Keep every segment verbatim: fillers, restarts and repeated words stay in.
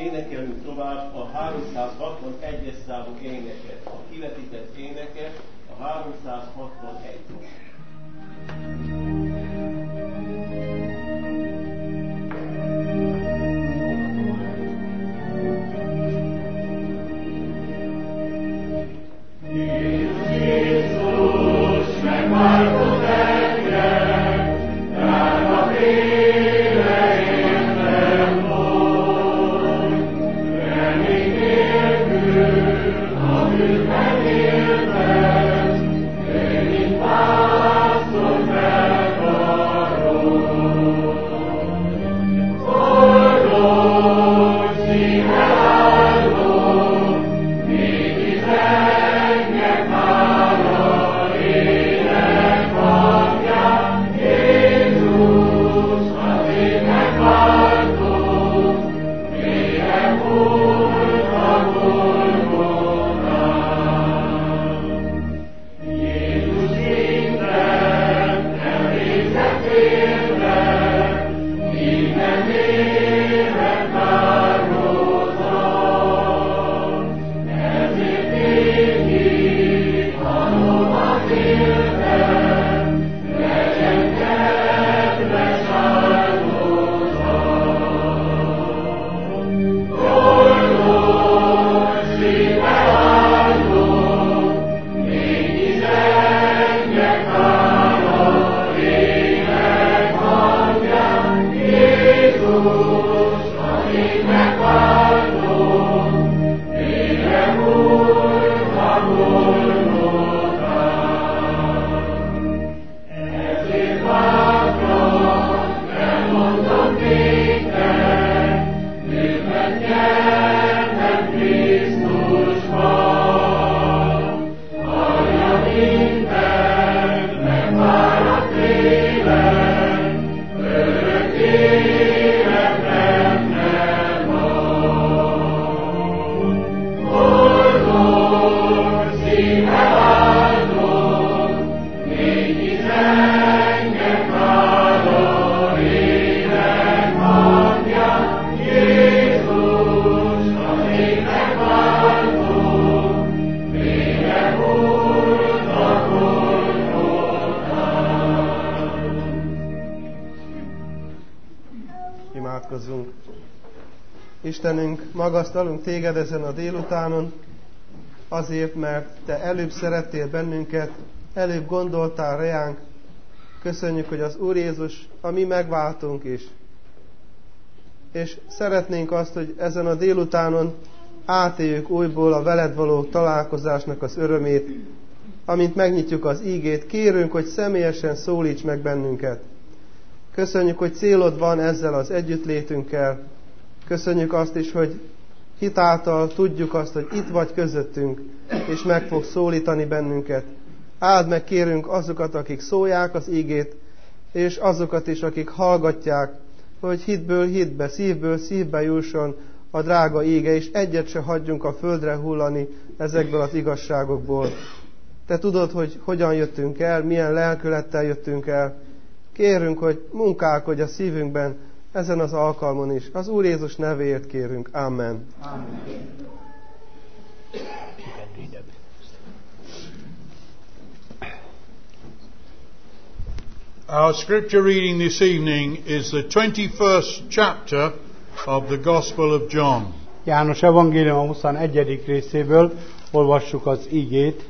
énekelünk tovább a háromszázhatvanegyes számú éneket, a kivetített éneket, a háromszázhatvanegy. Istenünk, magasztalunk Téged ezen a délutánon, azért, mert Te előbb szerettél bennünket, előbb gondoltál reánk. Köszönjük, hogy az Úr Jézus a mi megváltunk is. És szeretnénk azt, hogy ezen a délutánon átéljük újból a veled való találkozásnak az örömét, amint megnyitjuk az ígét, kérünk, hogy személyesen szólíts meg bennünket. Köszönjük, hogy célod van ezzel az együttlétünkkel. Köszönjük azt is, hogy hitáltal tudjuk azt, hogy itt vagy közöttünk, és meg fog szólítani bennünket. Áld meg, kérünk, azokat, akik szólják az ígét, és azokat is, akik hallgatják, hogy hitből hitbe, szívből szívbe jusson a drága íge, és egyet se hagyjunk a földre hullani ezekből az igazságokból. Te tudod, hogy hogyan jöttünk el, milyen lelkülettel jöttünk el. Kérünk, hogy munkálkodj a szívünkben ezen az alkalmon is. Az Úr Jézus nevéért kérünk. Amen. Amen. Our scripture reading this evening is the twenty-first chapter of the Gospel of John. János evangélium a huszonegyedik részéből olvassuk az igét.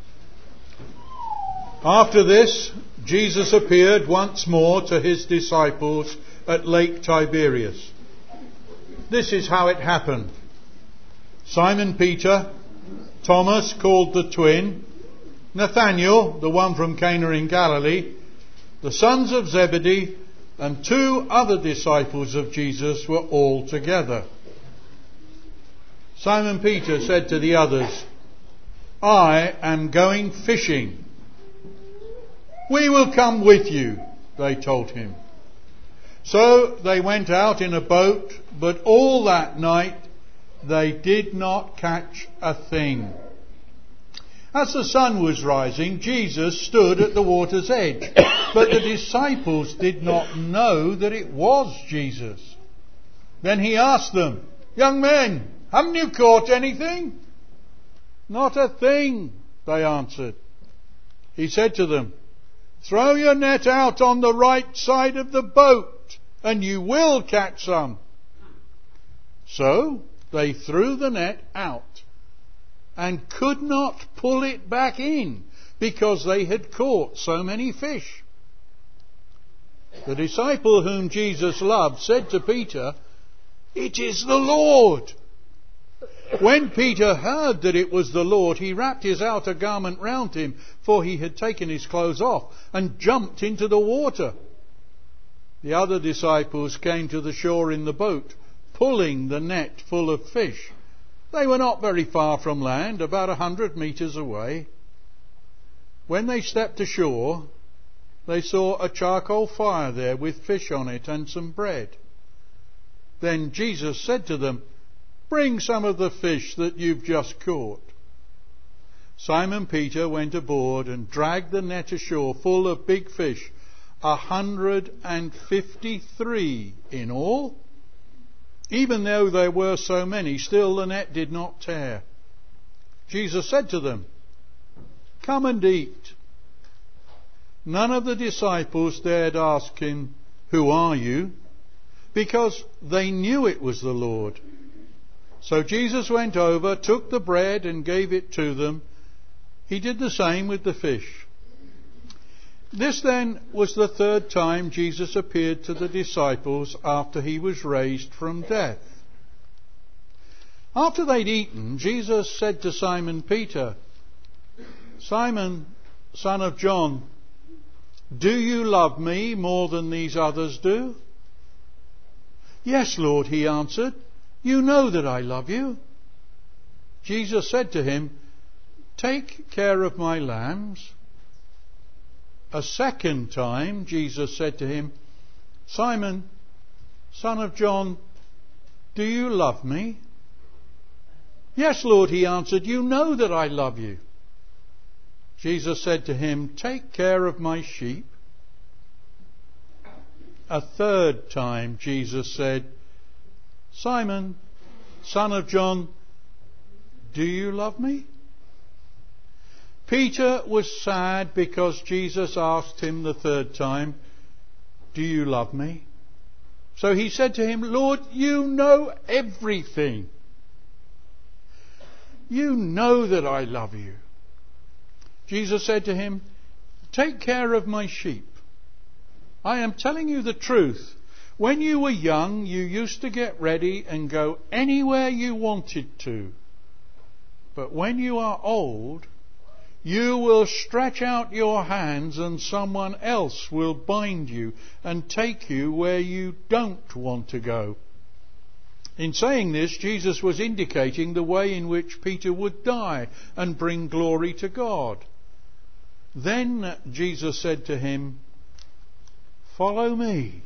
After this, Jesus appeared once more to his disciples at Lake Tiberias. This is how it happened. Simon Peter, Thomas called the twin, Nathanael, the one from Cana in Galilee, the sons of Zebedee, and two other disciples of Jesus were all together. Simon Peter said to the others, I am going fishing. We will come with you, they told him. So they went out in a boat, but all that night they did not catch a thing. As the sun was rising, Jesus stood at the water's edge, but the disciples did not know that it was Jesus. Then he asked them, Young men, haven't you caught anything? Not a thing, they answered. He said to them, throw your net out on the right side of the boat, and you will catch some. So they threw the net out, and could not pull it back in, because they had caught so many fish. The disciple whom Jesus loved said to Peter, it is the Lord. When Peter heard that it was the Lord, he wrapped his outer garment round him, for he had taken his clothes off, and jumped into the water. The other disciples came to the shore in the boat, pulling the net full of fish. They were not very far from land, about a hundred metres away. When they stepped ashore, they saw a charcoal fire there with fish on it and some bread. Then Jesus said to them, bring some of the fish that you've just caught. Simon Peter went aboard and dragged the net ashore full of big fish, a hundred and fifty-three in all. Even though there were so many, still the net did not tear. Jesus said to them, come and eat. None of the disciples dared ask him, who are you? Because they knew it was the Lord. So Jesus went over, took the bread and gave it to them. He did the same with the fish. This then was the third time Jesus appeared to the disciples after he was raised from death. After they'd eaten, Jesus said to Simon Peter, Simon, son of John, do you love me more than these others do? Yes, Lord, he answered. You know that I love you. Jesus said to him, take care of my lambs. A second time, Jesus said to him, Simon, son of John, do you love me? Yes, Lord, he answered, you know that I love you. Jesus said to him, take care of my sheep. A third time, Jesus said, Simon, son of John, do you love me? Peter was sad because Jesus asked him the third time, do you love me? So he said to him, Lord, you know everything. You know that I love you. Jesus said to him, take care of my sheep. I am telling you the truth. When you were young, you used to get ready and go anywhere you wanted to. But when you are old, you will stretch out your hands and someone else will bind you and take you where you don't want to go. In saying this, Jesus was indicating the way in which Peter would die and bring glory to God. Then Jesus said to him, follow me.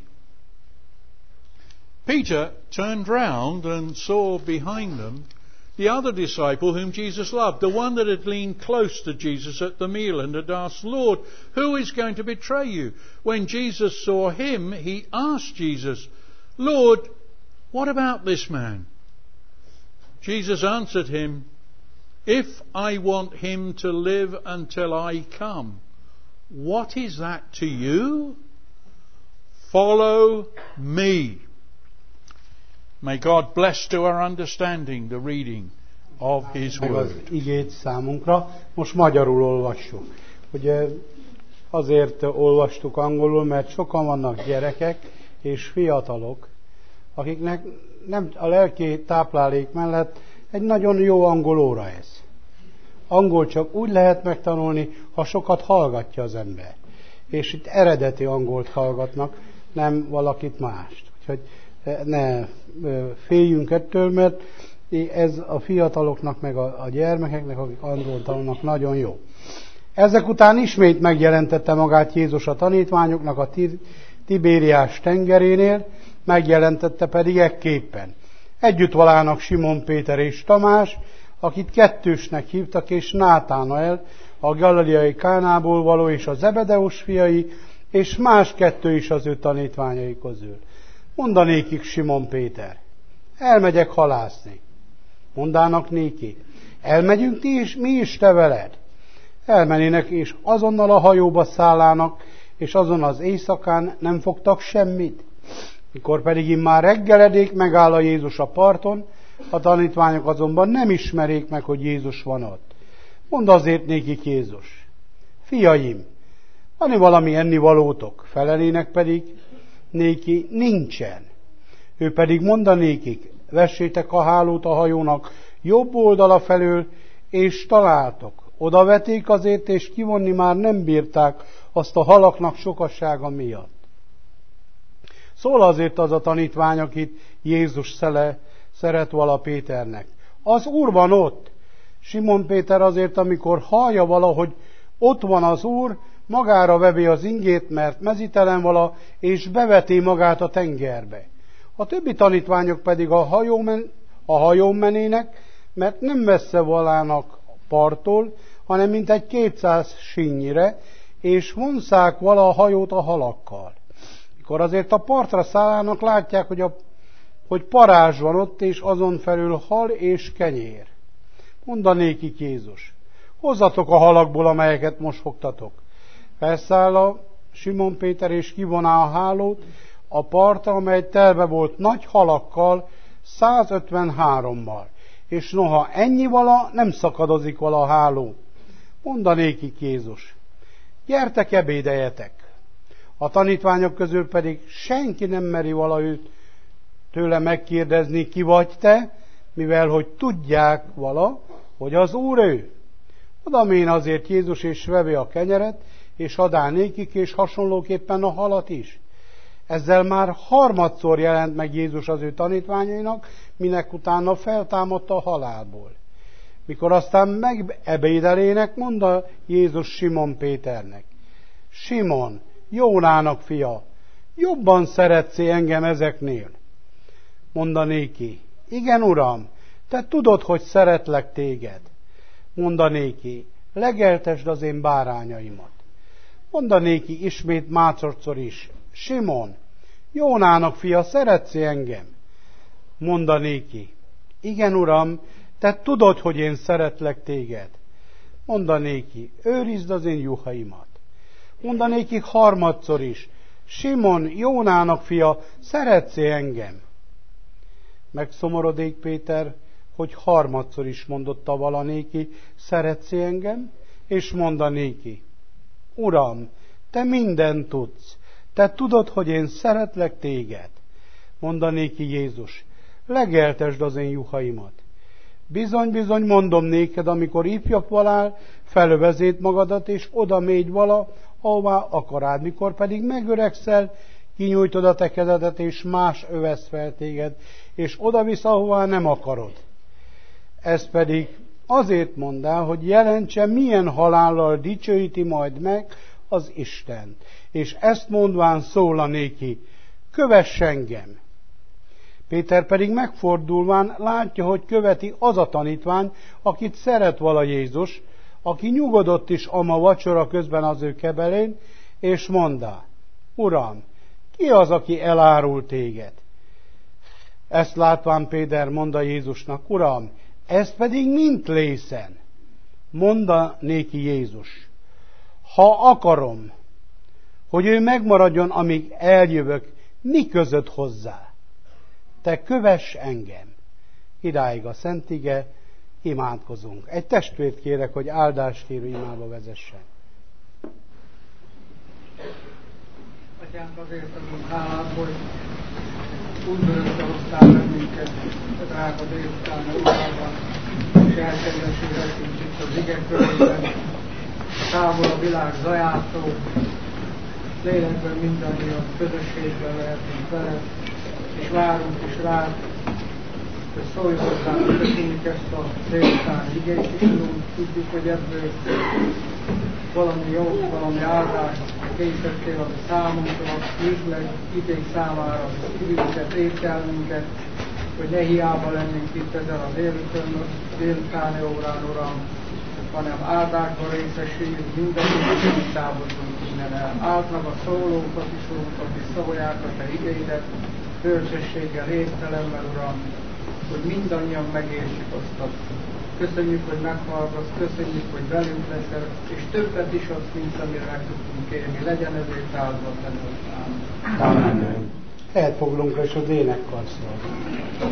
Peter turned round and saw behind them the other disciple whom Jesus loved, the one that had leaned close to Jesus at the meal and had asked, Lord, who is going to betray you? When Jesus saw him, he asked Jesus, Lord, what about this man? Jesus answered him, if I want him to live until I come, what is that to you? Follow me. May God bless to our understanding the reading of His Meg az Word. igét számunkra. Most magyarul olvassuk. Ugye azért olvastuk angolul, mert sokan vannak gyerekek és fiatalok, akiknek nem a lelki táplálék mellett egy nagyon jó angol óra ez. Angol csak úgy lehet megtanulni, ha sokat hallgatja az ember. És itt eredeti angolt hallgatnak, nem valakit mást. Úgyhogy ne féljünk ettől, mert ez a fiataloknak, meg a gyermekeknek, akik angolt tanulnak, nagyon jó. Ezek után ismét megjelentette magát Jézus a tanítványoknak a Tibériás tengerénél, megjelentette pedig ekképpen. Együtt valának Simon Péter és Tamás, akit kettősnek hívtak, és Nátánael, a galileai Kánából való, és a Zebedeus fiai, és más kettő is az ő tanítványai közül. Mondanékik Simon Péter, elmegyek halászni. Mondának néki, elmegyünk ti is, mi is te veled. Elmennének, és azonnal a hajóba szállának, és azon az éjszakán nem fogtak semmit. Mikor pedig immár reggeledék megáll a Jézus a parton, a tanítványok azonban nem ismerik meg, hogy Jézus van ott. Mondd azért nékik Jézus, fiaim, van-e valami ennivalótok? Felelének pedig néki, nincsen. Ő pedig mondanékik, vessétek a hálót a hajónak jobb oldala felől, és találtok. Oda veték azért, és kivonni már nem bírták azt a halaknak sokasága miatt. Szól azért az a tanítvány, akit Jézus szele, szeret vala Péternek. Az Úr van ott. Simon Péter azért, amikor hallja valahogy ott van az Úr, magára vevi az ingét, mert mezítelen vala, és beveti magát a tengerbe. A többi tanítványok pedig a hajón, men, a hajón menének, mert nem messze valának parttól, hanem mintegy kétszáz sinnyire, és vonszák vala a hajót a halakkal. Mikor azért a partra szállának, látják, hogy, a, hogy parázs van ott, és azon felül hal és kenyér. Mondanékik Jézus, hozzatok a halakból, amelyeket most fogtatok. Felszáll a Simon Péter, és kivoná a hálót a partra, amely telve volt nagy halakkal, százötvenhárommal. És noha ennyi vala, nem szakadozik vala a háló. Mondanékik Jézus, gyertek, ebédeljetek. A tanítványok közül pedig senki nem meri vala őt tőle megkérdezni, ki vagy te, mivel hogy tudják vala, hogy az Úr ő. Odamén azért Jézus, és vevi a kenyeret, és adál nékik, és hasonlóképpen a halat is. Ezzel már harmadszor jelent meg Jézus az ő tanítványainak, minek utána feltámadta a halálból. Mikor aztán megebédelének, mondta Jézus Simon Péternek, Simon, Jónának fia, jobban szeretsz engem ezeknél? Mondanéki, igen, Uram, te tudod, hogy szeretlek téged. Mondanéki, legeltesd az én bárányaimat. Mondanéki ismét másodszor is, Simon, Jónának fia, szeretsz engem? Mondanéki, igen, Uram, te tudod, hogy én szeretlek téged. Mondanéki, őrizd az én juhaimat. Mondanéki harmadszor is, Simon, Jónának fia, szeretsz engem? Megszomorodik Péter, hogy harmadszor is mondotta valanéki, szeretsz engem? És mondanéki, Uram, te mindent tudsz, te tudod, hogy én szeretlek téged. Mondanéki Jézus, legeltesd az én juhaimat. Bizony, bizony, mondom néked, amikor ifjak valál, felövezét magadat, és oda mégy vala, ahová akarád. Mikor pedig megöregszel, kinyújtod a te kezedet, és más övesz fel téged, és oda visz, ahová nem akarod. Ez pedig azért mondd el, hogy jelentse, milyen halállal dicsőíti majd meg az Isten. És ezt mondván szól néki, kövess engem. Péter pedig megfordulván látja, hogy követi az a tanítvány, akit szeret vala Jézus, aki nyugodott is ama vacsora közben az ő kebelén, és mondá, Uram, ki az, aki elárul téged? Ezt látván Péter mondta Jézusnak, Uram, ez pedig mint lészen? Mondta néki Jézus, ha akarom, hogy ő megmaradjon, amíg eljövök, mi között hozzá? Te kövess engem. Idáig a Szent Ige, imádkozunk. Egy testvért kérek, hogy áldáskérő imába vezessen. Atyánk, azért adunk hálát, hogy úgy örökre hoztál bennünket, a drága délután órában, és elkedvesülhetünk itt az ige körében, a távol a világ zajától, lélekben mindannyian közösségben lehetünk veled, és várunk is rád, hogy szólj hozzánk, köszönjük ezt a délután igét, és tudjuk, hogy ebből valami jó, valami áldást készítettél a számunkra, üzleg idég számára, szívünket, ételünket, hogy ne hiába lennünk itt ezen a délután, délutáni órán, Uram, hanem áldásban részesüljünk mindenki, hogy távozunk innen el. Áld meg a szólókat is, Urunk, akik szólják a te igéidet, bölcsességgel, értelemmel, Uram, hogy mindannyian megértsük azt. Köszönjük, hogy meghallgatsz, köszönjük, hogy velünk leszel, és többet is adsz, mint amire meg tudtunk kérni. Legyen ezért áldva a te neved. Amen. Elfoglunk, és az énekkar szól.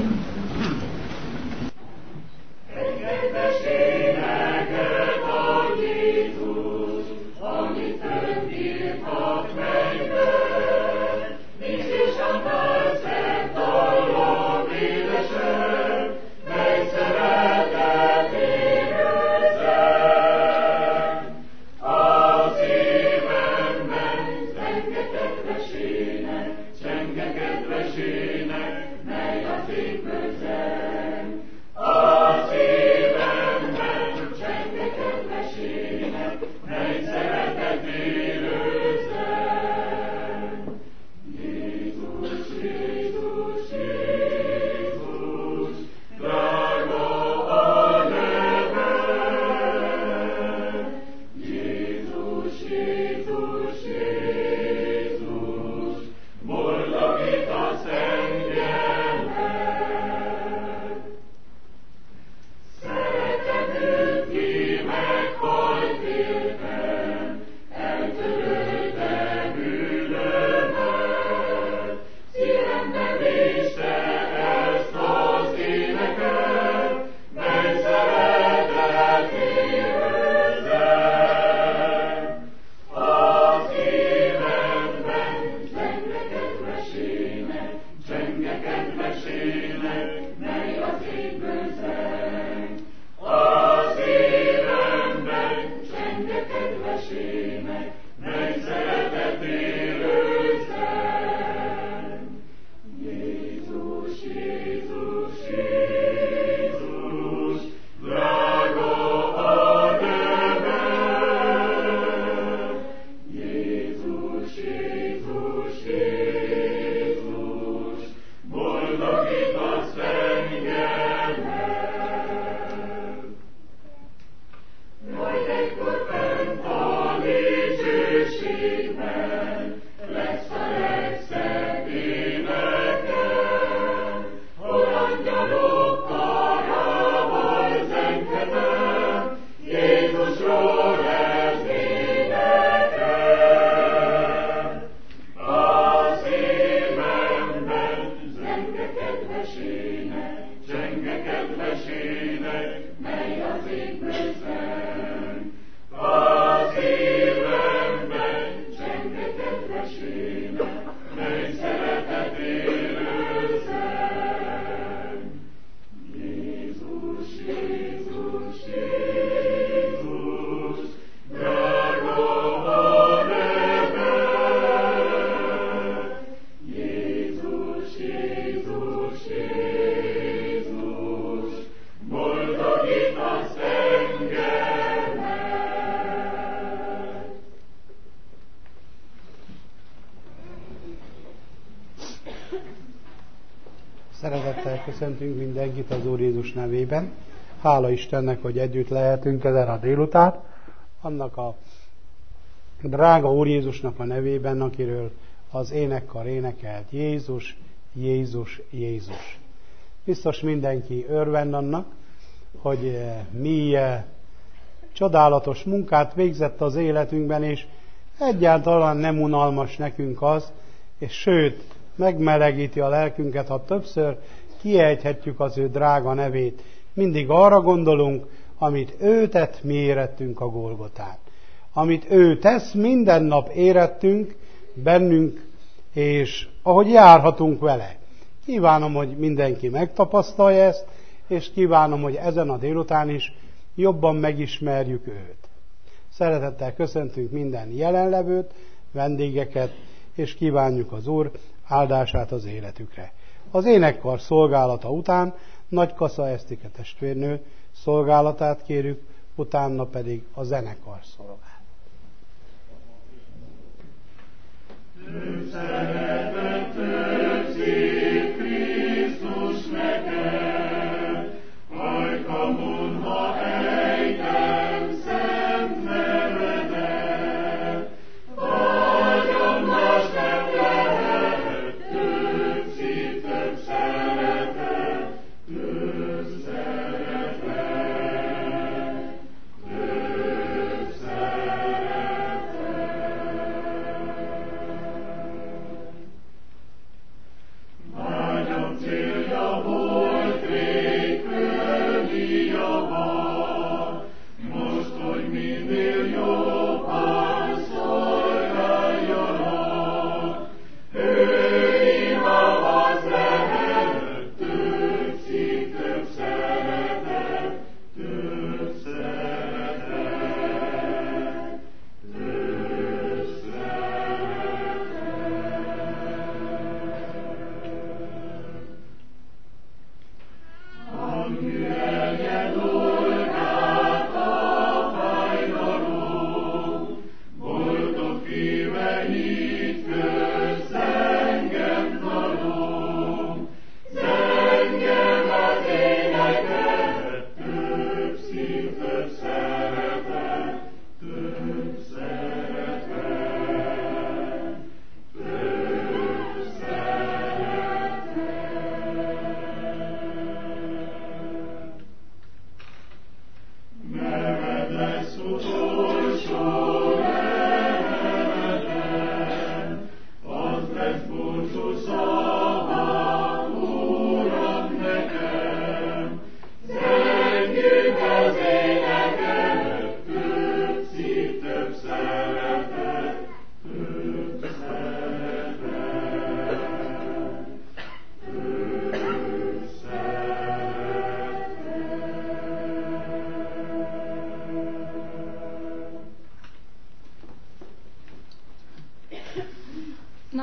Szeretettel köszöntünk mindenkit az Úr Jézus nevében. Hála Istennek, hogy együtt lehetünk ezen a délután. Annak a drága Úr Jézusnak a nevében, akiről az énekkar énekelt: Jézus, Jézus, Jézus. Biztos mindenki örvend annak, hogy mi csodálatos munkát végzett az életünkben, és egyáltalán nem unalmas nekünk az, és sőt, megmelegíti a lelkünket, ha többször kiejthetjük az ő drága nevét. Mindig arra gondolunk, amit ő tett, mi érettünk a Golgotán. Amit ő tesz, minden nap érettünk bennünk, és ahogy járhatunk vele. Kívánom, hogy mindenki megtapasztalja ezt, és kívánom, hogy ezen a délután is jobban megismerjük őt. Szeretettel köszöntünk minden jelenlevőt, vendégeket, és kívánjuk az Úr áldását az életükre. Az énekkar szolgálata után Nagykassa Esztike testvérnő szolgálatát kérjük, utána pedig a zenekar szolgál. Krisztus neked, ajkamon, ha ejtem szent nevedet, agyammas nem lehet, több szív, több szeretet,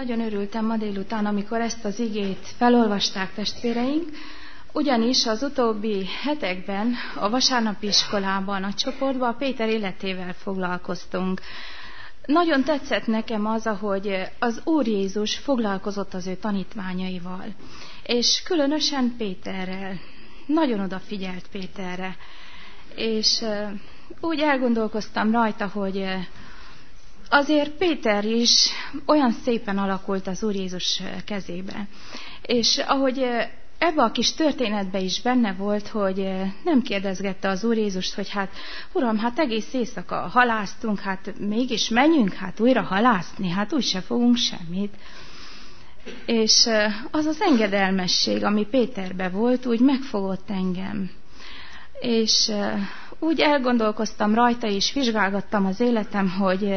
Nagyon örültem ma délután, amikor ezt az igét felolvasták testvéreink, ugyanis az utóbbi hetekben a vasárnapi iskolában, a csoportban Péter életével foglalkoztunk. Nagyon tetszett nekem az, ahogy az Úr Jézus foglalkozott az ő tanítványaival, és különösen Péterrel. Nagyon odafigyelt Péterre, és úgy elgondolkoztam rajta, hogy azért Péter is olyan szépen alakult az Úr Jézus kezébe. És ahogy ebbe a kis történetbe is benne volt, hogy nem kérdezgette az Úr Jézust, hogy hát Uram, hát egész éjszaka halásztunk, hát mégis menjünk hát újra halászni, hát úgyse fogunk semmit. És az az engedelmesség, ami Péterbe volt, úgy megfogott engem. És úgy elgondolkoztam rajta, és vizsgálgattam az életem, hogy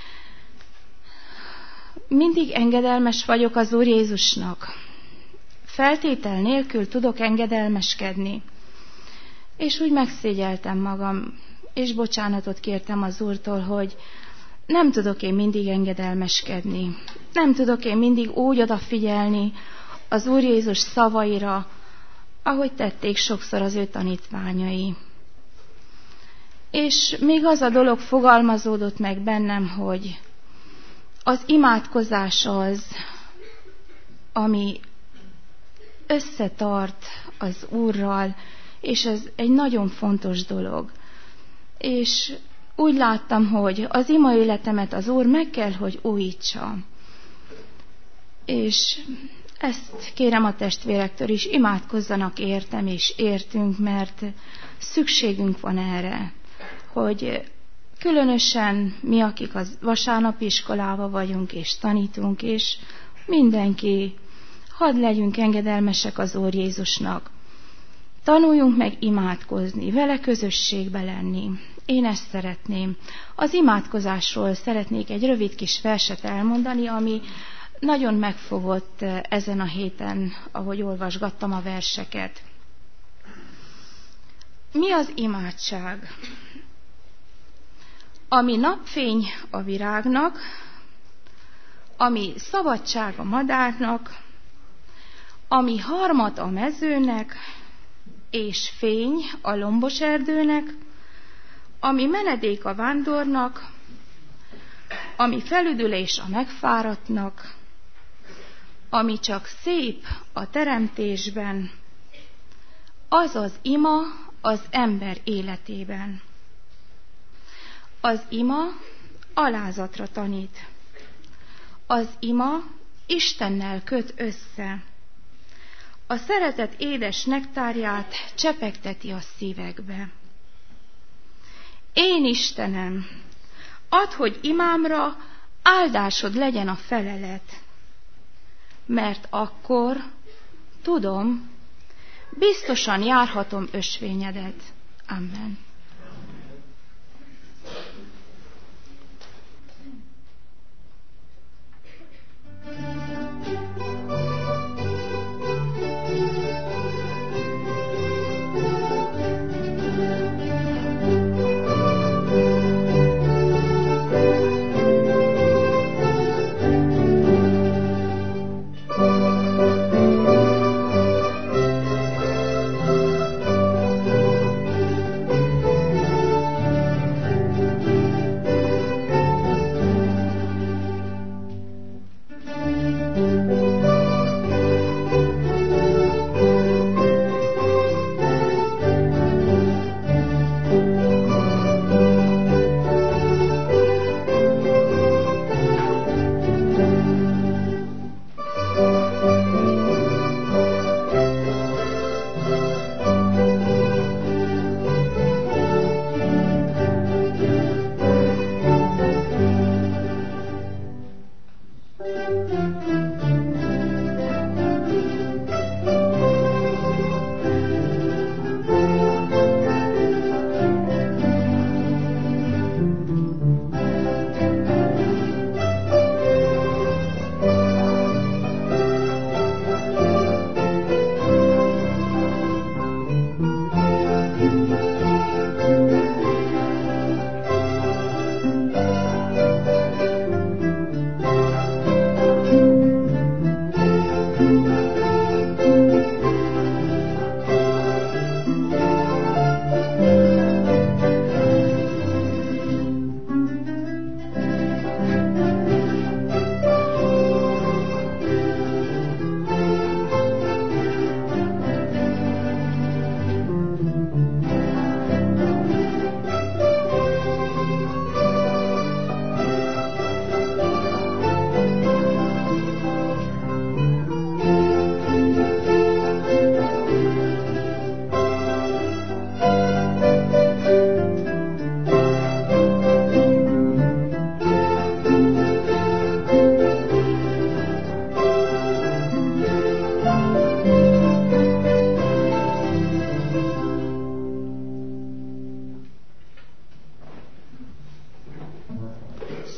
mindig engedelmes vagyok az Úr Jézusnak. Feltétel nélkül tudok engedelmeskedni. És úgy megszégyeltem magam, és bocsánatot kértem az Úrtól, hogy nem tudok én mindig engedelmeskedni. Nem tudok én mindig úgy odafigyelni az Úr Jézus szavaira, ahogy tették sokszor az ő tanítványai. És még az a dolog fogalmazódott meg bennem, hogy az imádkozás az, ami összetart az Úrral, és ez egy nagyon fontos dolog. És úgy láttam, hogy az ima életemet az Úr meg kell, hogy újítsa. És ezt kérem a testvérektől is, imádkozzanak értem és értünk, mert szükségünk van erre, hogy különösen mi, akik az vasárnapi iskolában vagyunk és tanítunk, és mindenki, hadd legyünk engedelmesek az Úr Jézusnak. Tanuljunk meg imádkozni, vele közösségbe lenni. Én ezt szeretném. Az imádkozásról szeretnék egy rövid kis verset elmondani, ami nagyon megfogott ezen a héten, ahogy olvasgattam a verseket. Mi az imádság? Ami napfény a virágnak, ami szabadság a madárnak, ami harmat a mezőnek, és fény a lombos erdőnek, ami menedék a vándornak, ami felüdülés a megfáradtnak, ami csak szép a teremtésben, az az ima az ember életében. Az ima alázatra tanít. Az ima Istennel köt össze. A szeretet édes nektárját csepegteti a szívekbe. Én Istenem, add, hogy imámra áldásod legyen a felelet, mert akkor, tudom, biztosan járhatom ösvényedet. Amen. Thank you.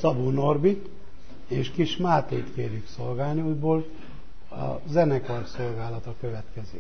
Szabó Norbi és Kis Mátét kérjük szolgálni, úgyból a zenekar szolgálata következik.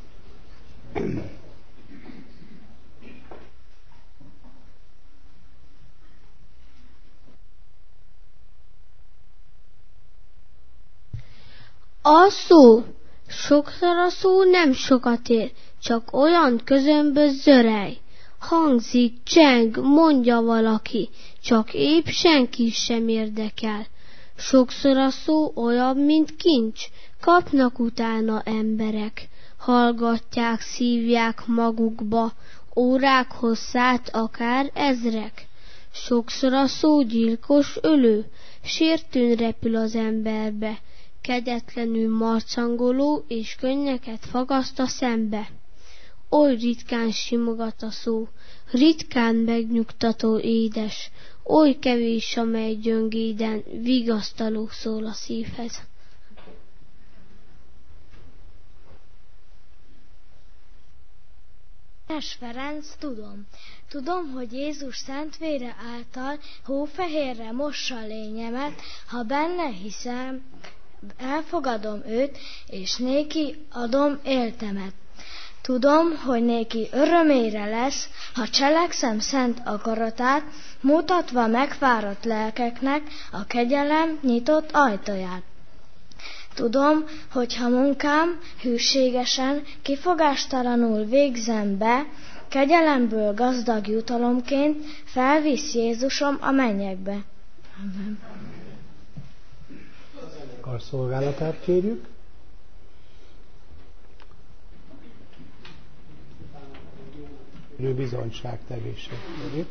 A szó, sokszor a szó nem sokat ér, csak olyan közömbös zörej. Hangzik, cseng, mondja valaki, csak épp senki sem érdekel. Sokszor a szó olyan, mint kincs, kapnak utána emberek. Hallgatják, szívják magukba, órák hosszát, akár ezrek. Sokszor a szó gyilkos ölő, sértőn repül az emberbe, kegyetlenül marcangoló és könnyeket fagaszt a szembe. Oly ritkán simogat a szó, ritkán megnyugtató édes, oly kevés, amely gyöngéden vigasztaló szól a szívhez. Nes Ferenc, tudom. Tudom, hogy Jézus szent vére által hófehérre mossa lényemet, ha benne hiszem, elfogadom őt, és néki adom éltemet. Tudom, hogy néki örömére lesz, ha cselekszem szent akaratát, mutatva megfáradt lelkeknek a kegyelem nyitott ajtaját. Tudom, hogy ha munkám hűségesen, kifogástalanul végzem be, kegyelemből gazdag jutalomként felvisz Jézusom a mennyekbe. Amen. A szolgálatát kérjük. Ő bizonyságtevését kérjük.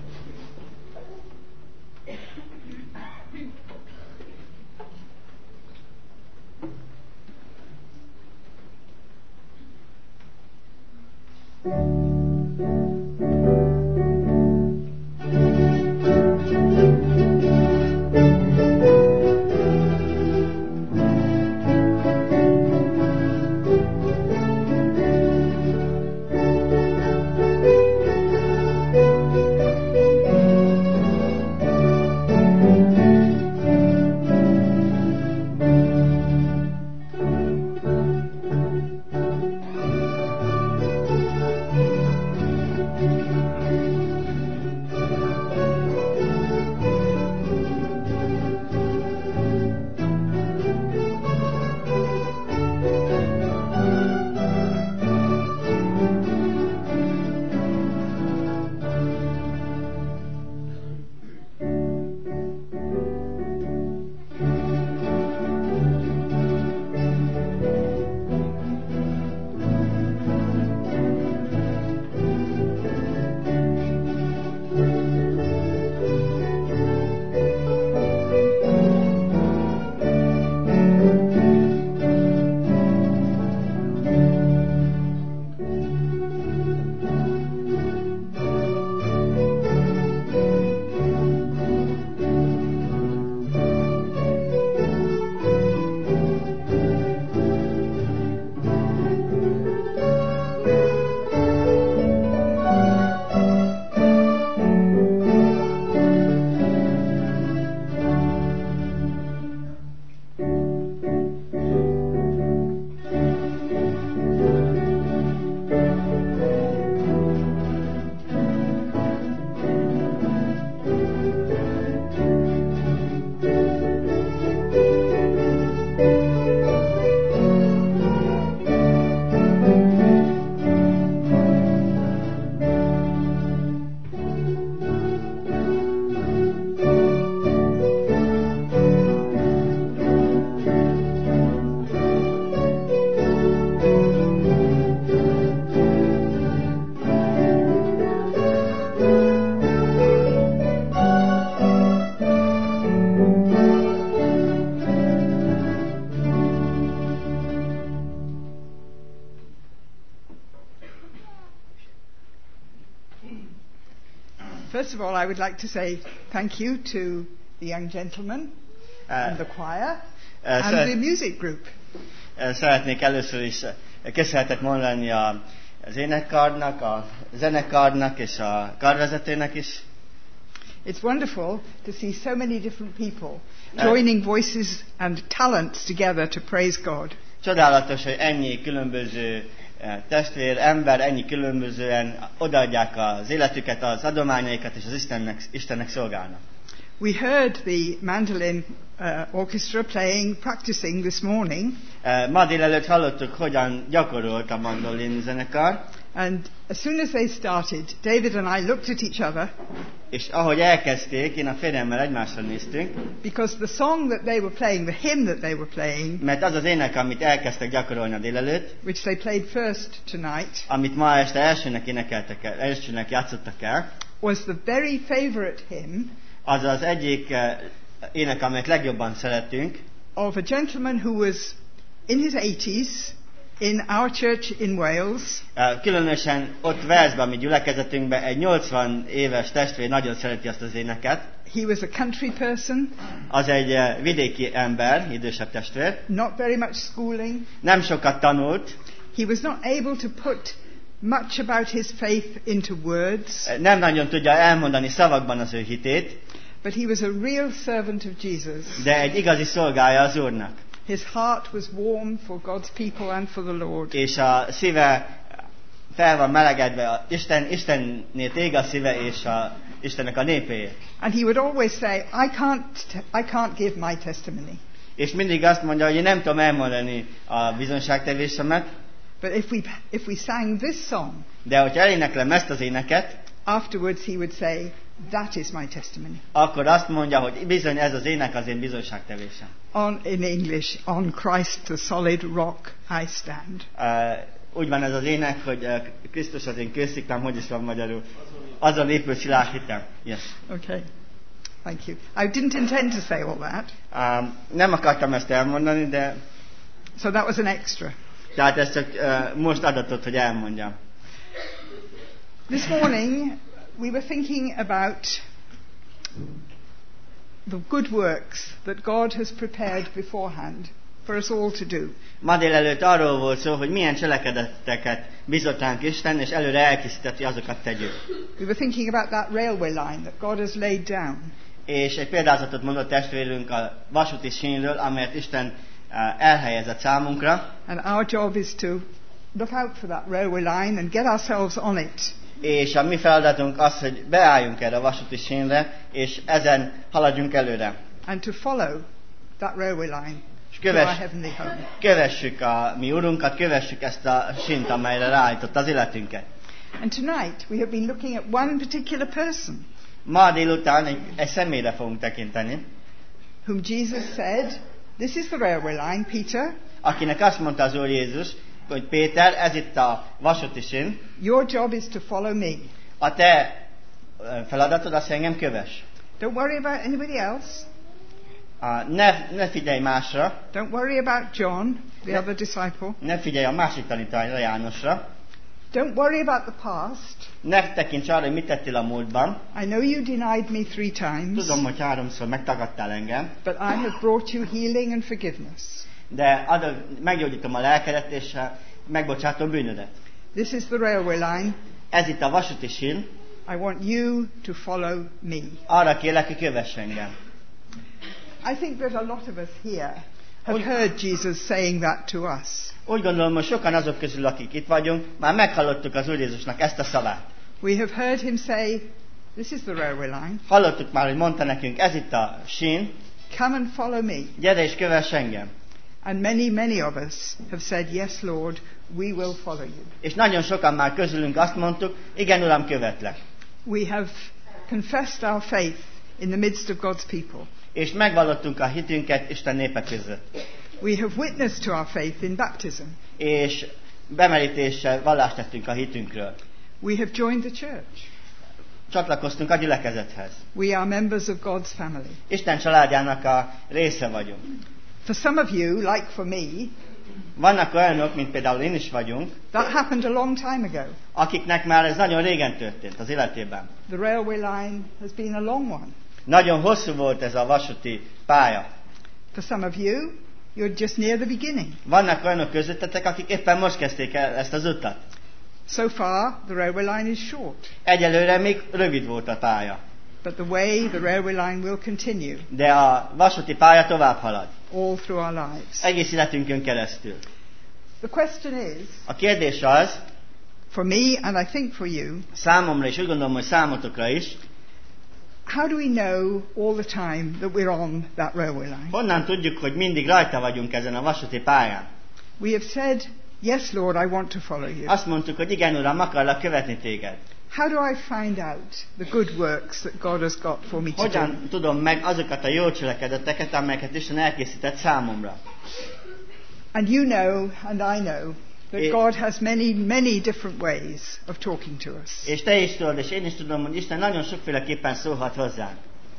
First of all, I would like to say thank you to the young gentleman and the choir and Szeret, the music group. Szeretnék először is köszönetet mondani az énekkarnak, a zenekarnak és a karvezetőnek is. It's wonderful to see so many different people joining voices and talents together to praise God. Csodálatos, hogy ennyi különböző testvér, ember, ennyi különbözően odaadják az életüket, az adományaikat, és az Istennek, Istennek szolgálnak. We heard the mandolin uh, orchestra playing, practicing this morning. Uh, ma délelőtt hallottuk, hogyan gyakorolt a mandolin zenekar. And as soon as they started, David and I looked at each other. És ahogy elkezdték, én a férjemmel egymásra néztünk. Because the song that they were playing, the hymn that they were playing, mert az az ének, amit elkezdtek gyakorolni a délelőtt, which they played first tonight, amit ma este elsőnek énekeltek el, elsőnek játszottak el, was the very favorite hymn, az az egyik uh, ének, amelyet legjobban szeretünk, of a gentleman who was in his eighties in our church in Wales. Uh, különösen ott Walesban, mi gyülekezetünkben, egy nyolcvan éves testvér nagyon szereti azt az éneket. He was a country person. Az egy uh, vidéki ember, idősebb testvér. Not very much schooling. Nem sokat tanult. He was not able to put much about his faith into words. Uh, nem nagyon tudja elmondani szavakban az ő hitét. But he was a real servant of Jesus. De egy igazi szolgája az Úrnak. His heart was warm for God's people and for the Lord. És a szíve fel van melegedve, Isten, Istennél ég a szíve, és a, Istennek a népéért. And he would always say, I can't, I can't give my testimony. És mindig azt mondja, hogy én nem tudom elmondani a bizonságtevésemet. But if we, if we sang this song, de hogyha eléneklem ezt az éneket, afterwards he would say, that is my testimony. Akkor azt mondja, hogy bizony ez az ének az én bizonságtevésem. On, in English, on Christ the solid rock I stand. Uh, úgy van ez az ének, hogy uh, Krisztus az én kősziklám, hogy is van magyarul. Azon épül szilárd hitem. Yes. Okay. Thank you. I didn't intend to say all that. Um, nem akartam ezt elmondani, de... So that was an extra. Tehát ezt csak uh, most adatot, hogy elmondjam. This morning we were thinking about the good works that God has prepared beforehand for us all to do. Ma délelőtt arról volt szó, hogy milyen cselekedeteket bizott ránk Isten, és előre elkészített, hogy azokat tegyük. We were thinking about that railway line that God has laid down. És egy példázatot mondott testvérünk a vasúti sínről, amelyet Isten uh, elhelyezett számunkra. And our job is to look out for that railway line and get ourselves on it. És a mi feladatunk az, hogy beálljunk erre a vasúti sínre, és ezen haladjunk előre. And to follow that railway line és to our heavenly home. Kövessük a mi Urunkat, kövessük ezt a sínt, amelyre ráállított az életünket. And tonight we have been looking at one particular person. Ma délután egy, egy személyre fogunk tekinteni. Whom Jesus said, this is the railway line, Peter. Akinek azt mondta az Úr Jézus, hogy Péter, ez itt a vasúti sín. Your job is to follow me. A te feladatod az, hogy engem kövess. Don't worry about anybody else. Uh, ne, ne figyelj másra. Don't worry about John, the ne, other disciple. Ne figyelj a másik tanítványra, Jánosra. Don't worry about the past. Ne tekints arra, hogy mit tettél a múltban. I know you denied me three times. Tudom, hogy háromszor megtagadtál engem. But I have brought you healing and forgiveness. De adok, meggyógyítom a lelkedet, és megbocsátom bűnödet. This is the railway line. Ez itt a vasúti sín. I want you to follow me. Arra kérlek, hogy kövess engem. I think that a lot of us here have úgy, heard Jesus saying that to us. Úgy gondolom, hogy sokan azok közül, akik itt vagyunk, már meghallottuk az Úr Jézusnak ezt a szavát. We have heard him say, this is the railway line. Hallottuk már, hogy mondta nekünk, ez itt a sín. Come and follow me. Gyere és kövess engem. And many, many of us have said, yes, Lord, we will follow you. És nagyon sokan már közülünk azt mondtuk, igen, Uram, követlek. We have confessed our faith in the midst of God's people. És megvallottunk a hitünket Isten népe között. We have witnessed to our faith in baptism. És bemerítéssel vallást tettünk a hitünkről. We have joined the church. Csatlakoztunk a gyülekezethez. We are members of God's family. Isten családjának a része vagyunk. For some of you, like for me, vannak olyanok, mint például én is vagyunk, that happened a long time ago. Akiknek már ez nagyon régen történt az életében. The railway line has been a long one. Nagyon hosszú volt ez a vasúti pálya. For some of you, you're just near the beginning. Vannak olyanok közöttetek, akik éppen most kezdték el ezt az utat. So far, the railway line is short. Egyelőre még rövid volt a pálya. But the way, the railway line will continue. De a vasúti pálya tovább halad. All through our lives. Egész életünkön keresztül. The question is, a kérdés az, for me and I think for you, számomra és úgy gondolom, hogy számotokra is, how do we know all the time that we're on that railway line? Honnan tudjuk, hogy mindig rajta vagyunk ezen a vasúti pályán? We have said, yes, Lord, I want to follow you. Azt mondtuk, hogy igen, Uram, akarlak követni téged. How do I find out the good works that God has got for me to do? Hogyan tudom meg azokat a jó cselekedeteket, amelyeket Isten elkészített számomra? And you know, and I know, that God has many, many different ways of talking to us. És te is tudod, és én is tudom, hogy Isten nagyon sokféleképpen szólhat hozzánk.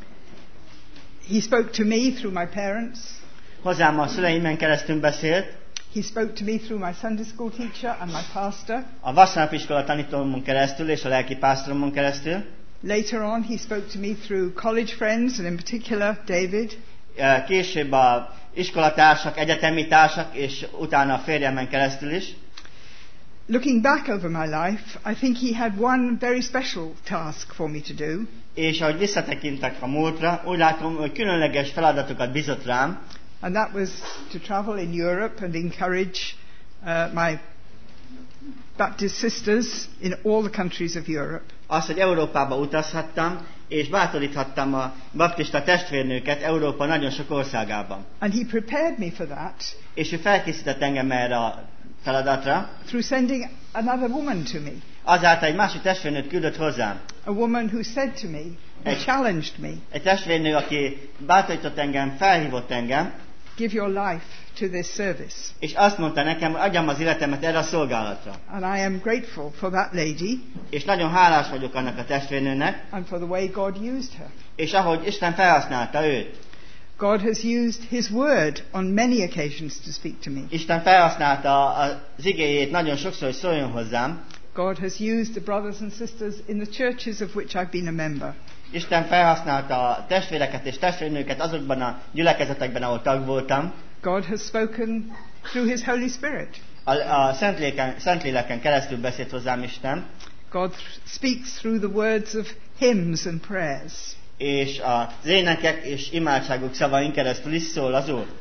He spoke to me through my parents. Hozzám a szüleimen keresztül beszélt. He spoke to me through my Sunday school teacher and my pastor. A vasárnapiskola tanítómon keresztül és a lelki pásztoromon keresztül. Later on he spoke to me through college friends and in particular David. Később a iskolatársak, egyetemi társak és utána a férjemen keresztül is. Looking back over my life, I think he had one very special task for me to do. És ahogy visszatekintek a múltra, úgy látom, hogy különleges feladatokat bízott rám. And that was to travel in Europe and encourage uh, my Baptist sisters in all the countries of Europe. Az, hogy Európába utazhattam, és bátoríthattam a baptista testvérnőket Európa nagyon sok országában. And he prepared me for that. És ő felkészített engem erre a feladatra. Through sending another woman to me. Azáltal egy másik testvérnőt küldött hozzám. A woman who said to me, who challenged me. Egy testvérnő, aki bátorított engem, felhívott engem. Give your life to this service. És azt mondta nekem, hogy adjam az életemet erre a szolgálatra. And I am grateful for that lady. És nagyon hálás vagyok annak a testvérnőnek. And for the way God used her. És ahogy Isten felhasználta őt. God has used his word on many occasions to speak to me. Isten felhasználta az igéjét nagyon sokszor, hogy szóljon hozzám. God has used the brothers and sisters in the churches of which I've been a member. Isten felhasználta a testvéreket és testvérnőket azokban a gyülekezetekben, ahol tag voltam. God has spoken through his Holy Spirit. A, a Szentléleken, Szentléleken keresztül beszélt hozzám Isten. God speaks through the words of hymns and prayers. És az énekek és imádságok szavain keresztül is szól az Úr.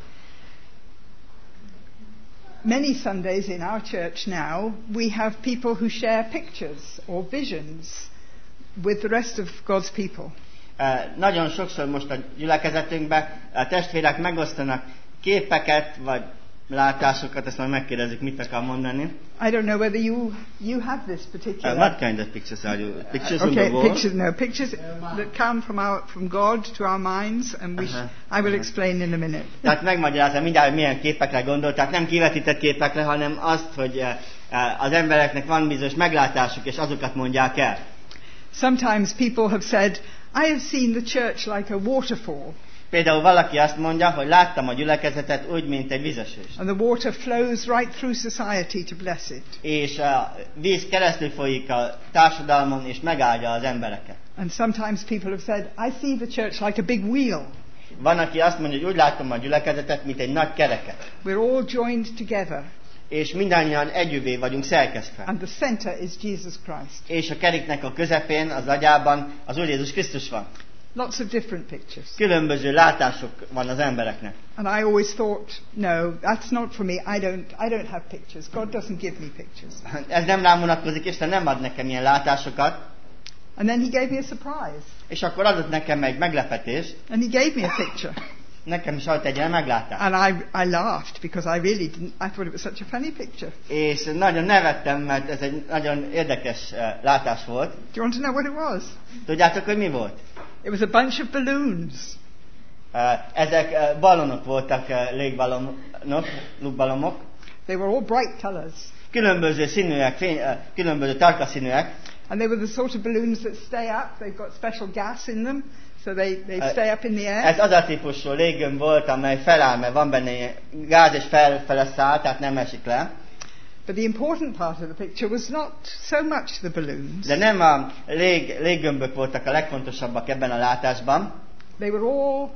Many Sundays in our church now, we have people who share pictures or visions with the rest of God's people. Uh, nagyon sokszor most a gyülekezetünkben a testvérek megosztanak képeket, vagy látásokat, ezt majd megkérdezzük, mit akar mondani. I don't know whether you you have this particular. Uh, what kind of pictures are you? Pictures uh, okay, on the wall? pictures, no, pictures that come from our from God to our minds, and we uh-huh. I will uh-huh. explain in a minute. Tehát megmagyarázom mindjárt, hogy milyen képekre gondol, tehát nem kivetített képekre, hanem azt, hogy uh, az embereknek van bizonyos meglátásuk, és azokat mondják el. Sometimes people have said, I have seen the church like a waterfall. Például valaki azt mondja, hogy láttam a gyülekezetet úgy, mint egy vízesés. And the water flows right through society to bless it. És a víz keresztül folyik a társadalmon, és megáldja az embereket. And sometimes people have said, I see the church like a big wheel. Van, aki azt mondja, hogy úgy látom a gyülekezetet, mint egy nagy kereket. We're all joined together. És mindannyian együvé vagyunk szerkesztve. And the center is Jesus Christ. És a kereknek a közepén, az agyában az Úr Jézus Krisztus van. Lots of different pictures. Különböző látások van az embereknek. And I always thought, no, that's not for me. I don't, I don't have pictures. God doesn't give me pictures. Ez nem rám vonatkozik, Isten nem ad nekem ilyen látásokat. And then he gave me a surprise. És akkor adott nekem egy meglepetést. And he gave me a picture. Nekem is adott egy ilyen meglátást. And I, I laughed because I really didn't, I thought it was such a funny picture. És nagyon nevettem, mert ez egy nagyon érdekes uh, látás volt. Do you want to know what it was? Tudjátok, hogy mi volt? It was a bunch of balloons. Uh, ezek uh, ballonok voltak, uh, légballonok, lúgballonok. They were all bright colors. Különböző színűek, fény, uh, különböző tarka színűek. And they were the sort of balloons that stay up. They've got special gas in them, so they, they stay up in the air. Ez az a típusú léggömb volt, amely feláll, mert van benne gáz és felfele száll, tehát nem esik le. But the important part of the picture was not so much the balloons. De nem a lég, léggömbök voltak a legfontosabbak ebben a látásban. They were all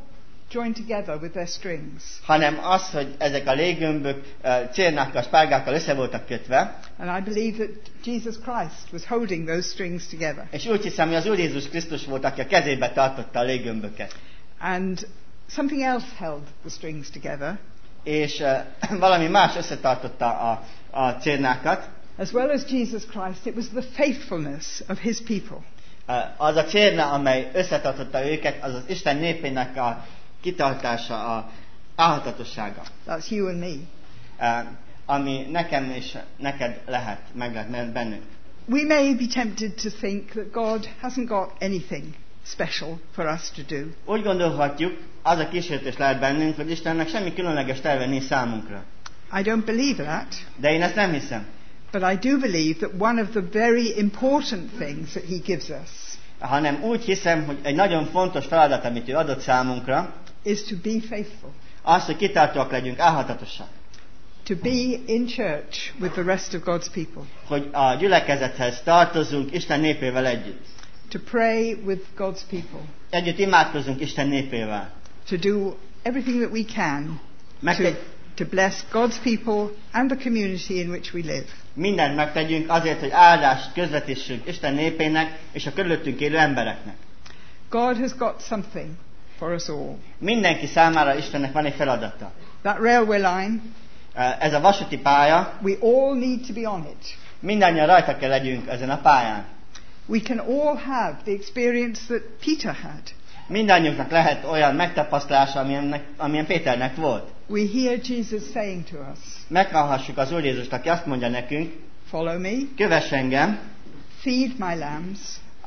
joined together with their strings. Hanem az, hogy ezek a léggömbök uh, cérnákkal, spárgákkal össze voltak kötve. And I believe that Jesus Christ was holding those strings together. És úgy hiszem, hogy az Úr Jézus Krisztus volt, aki a kezébe tartotta a léggömböket. And something else held the strings together. És uh, valami más összetartotta a, a cérnákat. As well as Jesus Christ, it was the faithfulness of his people. Uh, az a cérna, amely összetartotta őket, az az Isten népének a kitartása, a álhatatossága. That's you and me. Uh, ami nekem és neked lehet, meg lehet bennünk. We may be tempted to think that God hasn't got anything special for us to do. Úgy gondolhatjuk, az a kísértés lehet bennünk, hogy Istennek semmi különleges terve nincs számunkra. I don't believe that. De én ezt nem hiszem. But I do believe that one of the very important things that he gives us, hanem úgy hiszem, hogy egy nagyon fontos feladat, amit ő adott számunkra, is to be faithful. Az, hogy kitartóak legyünk, álhatatosak. To be in church with the rest of God's people. Hogy a gyülekezethez tartozunk Isten népével együtt. To pray with God's people. Együtt imádkozunk Isten népével. To do everything that we can to, to bless God's people and the community in which we live. Mindent megtegyünk azért, hogy áldást közvetítsünk Isten népének és a körülöttünk élő embereknek. God has got something for us all. Mindenki számára Istennek van egy feladata. That railway line, ez a vasúti pálya, we all need to be on it. Mindannyian rajta kell legyünk ezen a pályán. We can all have the experience that Peter had. Mindannyiunknak lehet olyan megtapasztalása, amilyen, amilyen Péternek volt. We hear Jesus saying to us. Meghallhassuk az Úr Jézust, aki azt mondja nekünk, follow me, kövess engem, feed my lambs,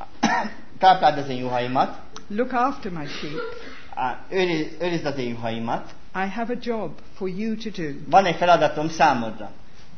tápláld az én juhaimat, look after my sheep, őriz, őrizd az én juhaimat. I have a job for you to do. Van egy feladatom számodra.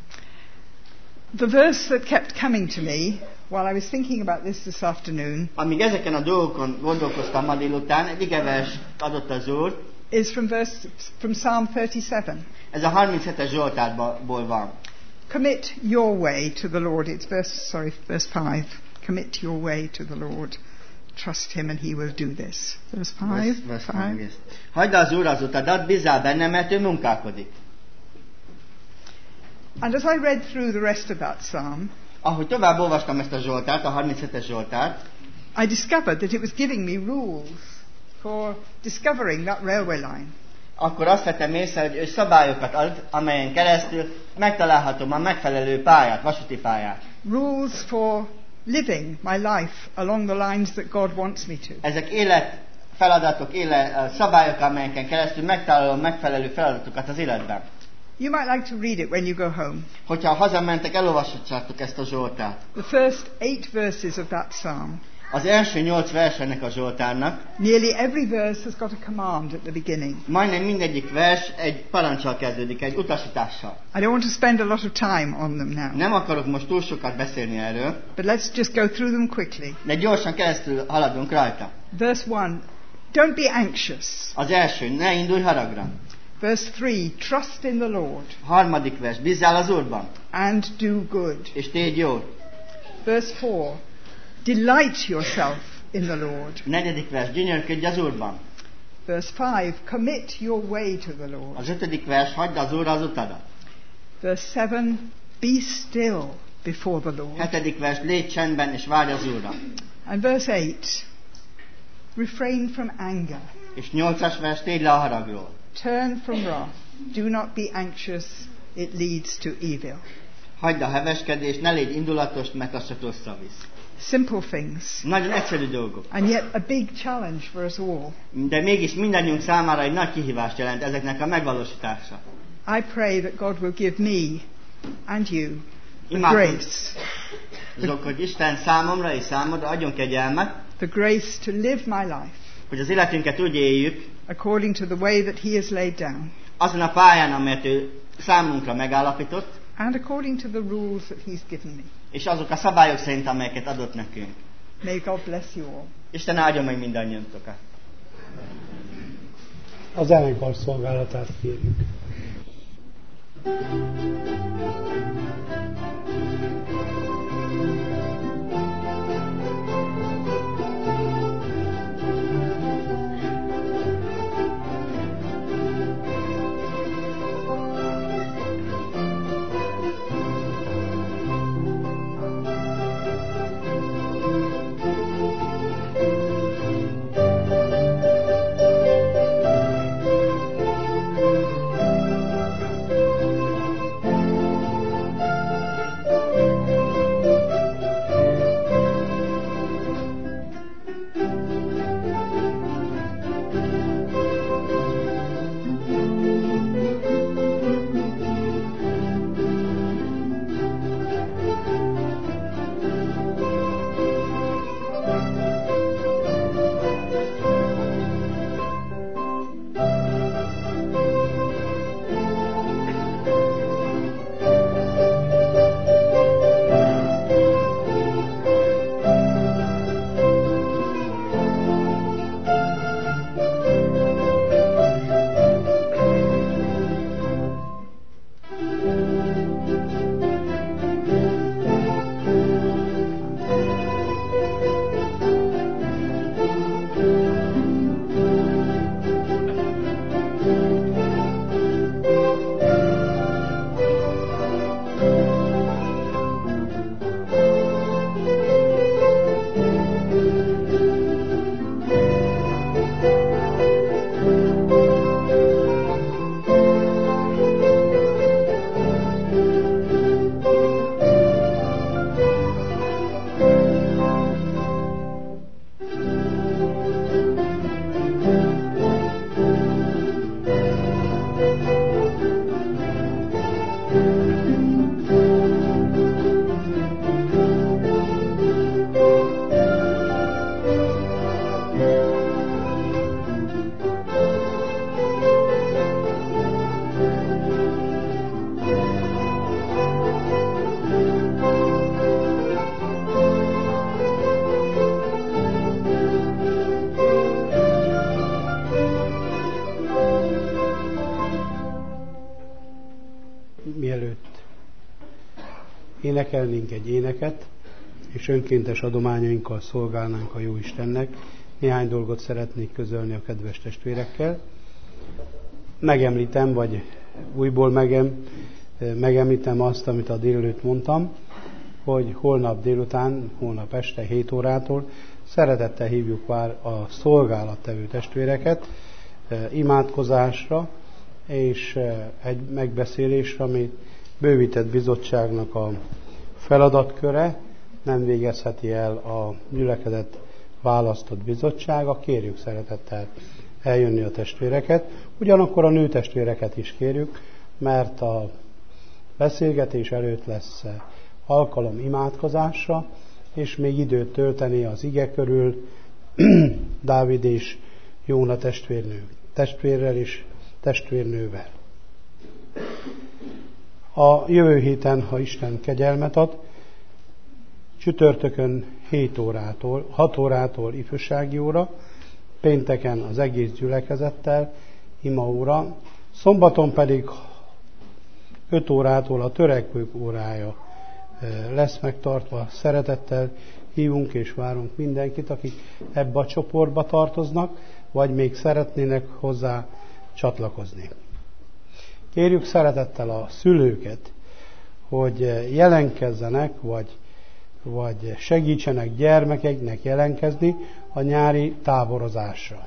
The verse that kept coming to me while I was thinking about this this afternoon, amíg ezeken a dolgokon gondolkoztam ma délután, egy igevers adott az Úr, is from verse from Psalm thirty-seven. Ez a harminchetes Zsoltárból van. Commit your way to the Lord. It's verse sorry, verse five. Commit your way to the Lord. Trust him and he will do this. Verse five. Verse, verse five. five. Hagyd az Úr az utadat, bízzál benne, mert ő munkálkodik. And as I read through the rest of that psalm, ahogy tovább olvastam ezt a Zsoltárt, a harminchetes Zsoltárt, I discovered that it was giving me rules for discovering that railway line. Akkor azt vettem észre, hogy ő szabályokat ad, amelyen keresztül megtalálhatom a megfelelő pályát, vasúti pályát. Rules for living my life along the lines that God wants me to. Ezek élet feladatok, élet szabályok, amelyeken keresztül megtalálom megfelelő feladatokat az életben. You might like to read it when you go home. Hogyha hazamentek, elolvashatjátok ezt a Zsoltárt. The first eight verses of that psalm. Az első nyolc vers ennek a Zsoltárnak. Nearly every verse has got a command at the beginning. Majdnem mindegyik vers egy parancsal kezdődik, egy utasítással. I don't want to spend a lot of time on them now. Nem akarok most túl sokat beszélni erről. But let's just go through them quickly. De gyorsan keresztül haladunk rajta. Verse one. Don't be anxious. Az első, ne indulj haragra. Verse three. Trust in the Lord. Harmadik vers, bízzál az Úrban. And do good. És tégy jót. Verse four. Delight yourself in the Lord. Negyedik vers, gyönyörködj az Úrban. Verse five. Commit your way to the Lord. Az ötödik vers, hagyd az Úrra az utadat. Verse seven. Be still before the Lord. Hetedik vers, légy csendben és várj az Úrra. And verse eight. Refrain from anger. És nyolcas vers, tégy le a haragról. Turn from wrath. Do not be anxious. It leads to evil. Hagyd a heveskedést, ne légy indulatos, mert az csak rosszra visz. Simple things. Nagyon egyszerű dolgok. And yet a big challenge for us all. De mégis mindannyiunk számára egy nagy kihívást jelent ezeknek a megvalósítása. I pray that God will give me and you the grace. Azok, hogy Isten számomra és számodra adjon kegyelmet. The grace to live my life. Hogy az életünket úgy éljük. According to the way that He has laid down. Azon a pályán, amelyet ő számunkra megállapított. And according to the rules that He's given me. És azok a szabályok szerint, amelyeket adott nekünk. May God bless you all. Isten áldja meg mindannyiunkat. A zenekar szolgálatát kérjük. énekelnénk egy éneket, és önkéntes adományainkkal szolgálnánk a Jóistennek. Néhány dolgot szeretnék közölni a kedves testvérekkel. Megemlítem, vagy újból megem, megemlítem azt, amit a délelőtt mondtam, hogy holnap délután, holnap este hét órától szeretettel hívjuk már a szolgálattevő testvéreket imádkozásra és egy megbeszélésre, ami bővített bizottságnak a feladatköre, nem végezheti el a gyülekezet választott bizottsága. Kérjük szeretettel eljönni a testvéreket, ugyanakkor a nőtestvéreket is kérjük, mert a beszélgetés előtt lesz alkalom imádkozásra, és még időt tölteni az ige körül Dávid és Jóna testvérnő, testvérrel és testvérnővel. A jövő héten, ha Isten kegyelmet ad, csütörtökön hét órától, hat órától ifjúsági óra, pénteken az egész gyülekezettel imaóra, szombaton pedig öt órától a törekvők órája lesz megtartva. Szeretettel hívunk és várunk mindenkit, akik ebbe a csoportba tartoznak, vagy még szeretnének hozzá csatlakozni. Kérjük szeretettel a szülőket, hogy jelenkezzenek, vagy, vagy segítsenek gyermekeknek jelentkezni a nyári táborozásra.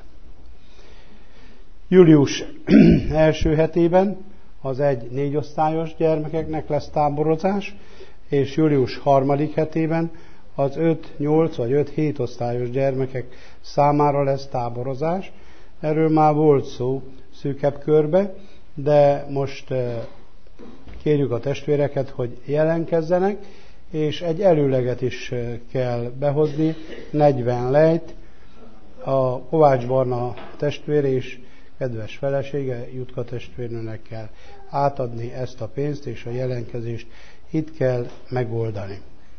Július első hetében az egy négyosztályos gyermekeknek lesz táborozás, és július harmadik hetében az öt nyolc vagy öt hét osztályos gyermekek számára lesz táborozás. Erről már volt szó szűkebb körbe, de most kérjük a testvéreket, hogy jelentkezzenek, és egy előleget is kell behozni, negyven lejt. A Kovács Barna testvér és kedves felesége, Jutka testvérnőnek kell átadni ezt a pénzt, és a jelentkezést itt kell megoldani.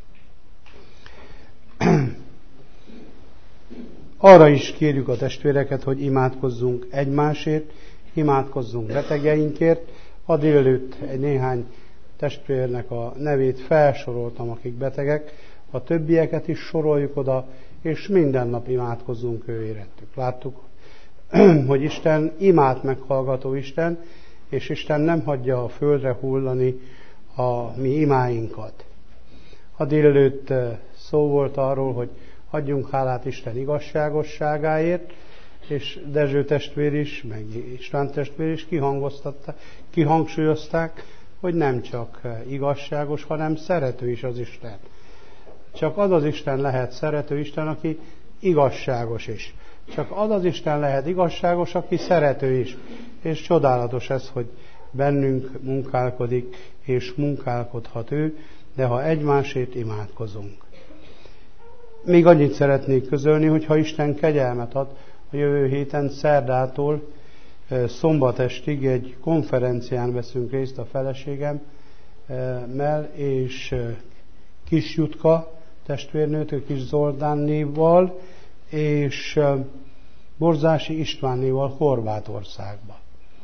Arra is kérjük a testvéreket, hogy imádkozzunk egymásért, imádkozzunk betegeinkért. A délelőtt egy néhány testvérnek a nevét felsoroltam, akik betegek, a többieket is soroljuk oda, és minden nap imádkozzunk ő érettük. Láttuk, hogy Isten imád meghallgató Isten, és Isten nem hagyja a földre hullani a mi imáinkat. A délelőtt szó volt arról, hogy adjunk hálát Isten igazságosságáért, és Dezső testvér is, meg István testvér is kihangsúlyozták, hogy nem csak igazságos, hanem szerető is az Isten. Csak az az Isten lehet szerető Isten, aki igazságos is. Csak az az Isten lehet igazságos, aki szerető is. És csodálatos ez, hogy bennünk munkálkodik, és munkálkodhat ő, de ha egymásért imádkozunk. Még annyit szeretnék közölni, hogy ha Isten kegyelmet ad, a jövő héten szerdától szombatestig egy konferencián veszünk részt a feleségemmel, és Kis Jutka testvérnőtől, Kis Zoltán névval, és Borzási István névval Horvátországba.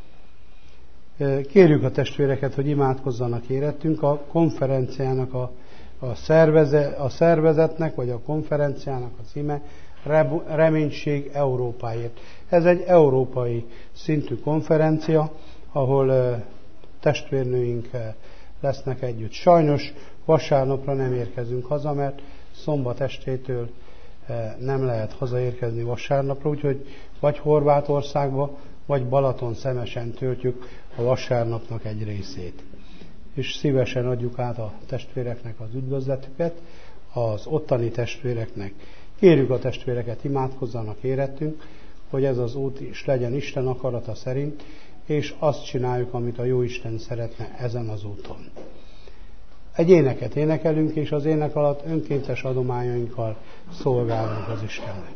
Kérjük a testvéreket, hogy imádkozzanak érettünk. A konferenciának a, a, szerveze, a szervezetnek, vagy a konferenciának a címe Reménység Európáért. Ez egy európai szintű konferencia, ahol testvérnőink lesznek együtt. Sajnos vasárnapra nem érkezünk haza, mert szombat estétől nem lehet hazaérkezni vasárnapra, úgyhogy vagy Horvátországba, vagy Balaton-Szemesen töltjük a vasárnapnak egy részét. És szívesen adjuk át a testvéreknek az üdvözletüket, az ottani testvéreknek. Kérjük a testvéreket, imádkozzanak érettünk, hogy ez az út is legyen Isten akarata szerint, és azt csináljuk, amit a Jóisten szeretne ezen az úton. Egy éneket énekelünk, és az ének alatt önkéntes adományainkkal szolgálunk az Istennek.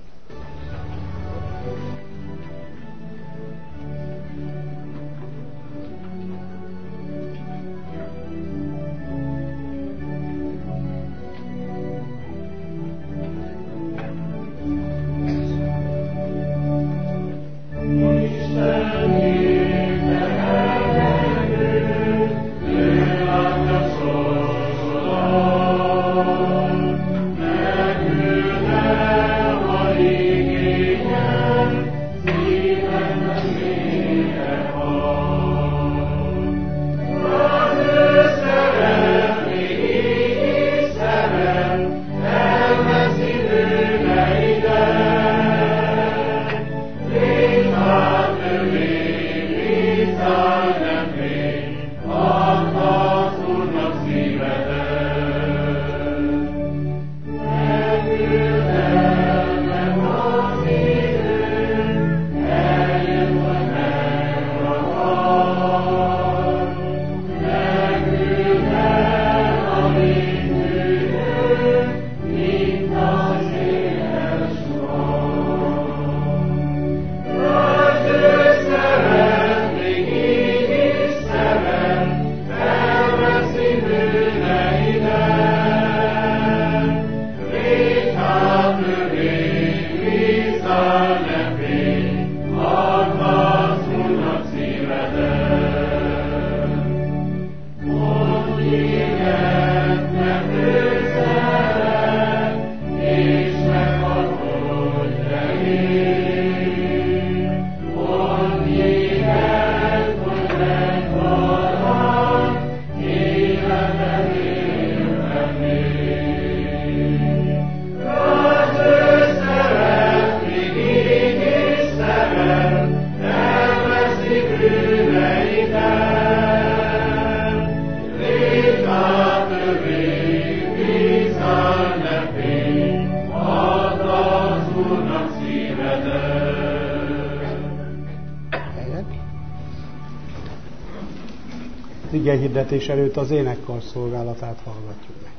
Oh igehirdetés előtt az énekkar szolgálatát hallgatjuk meg.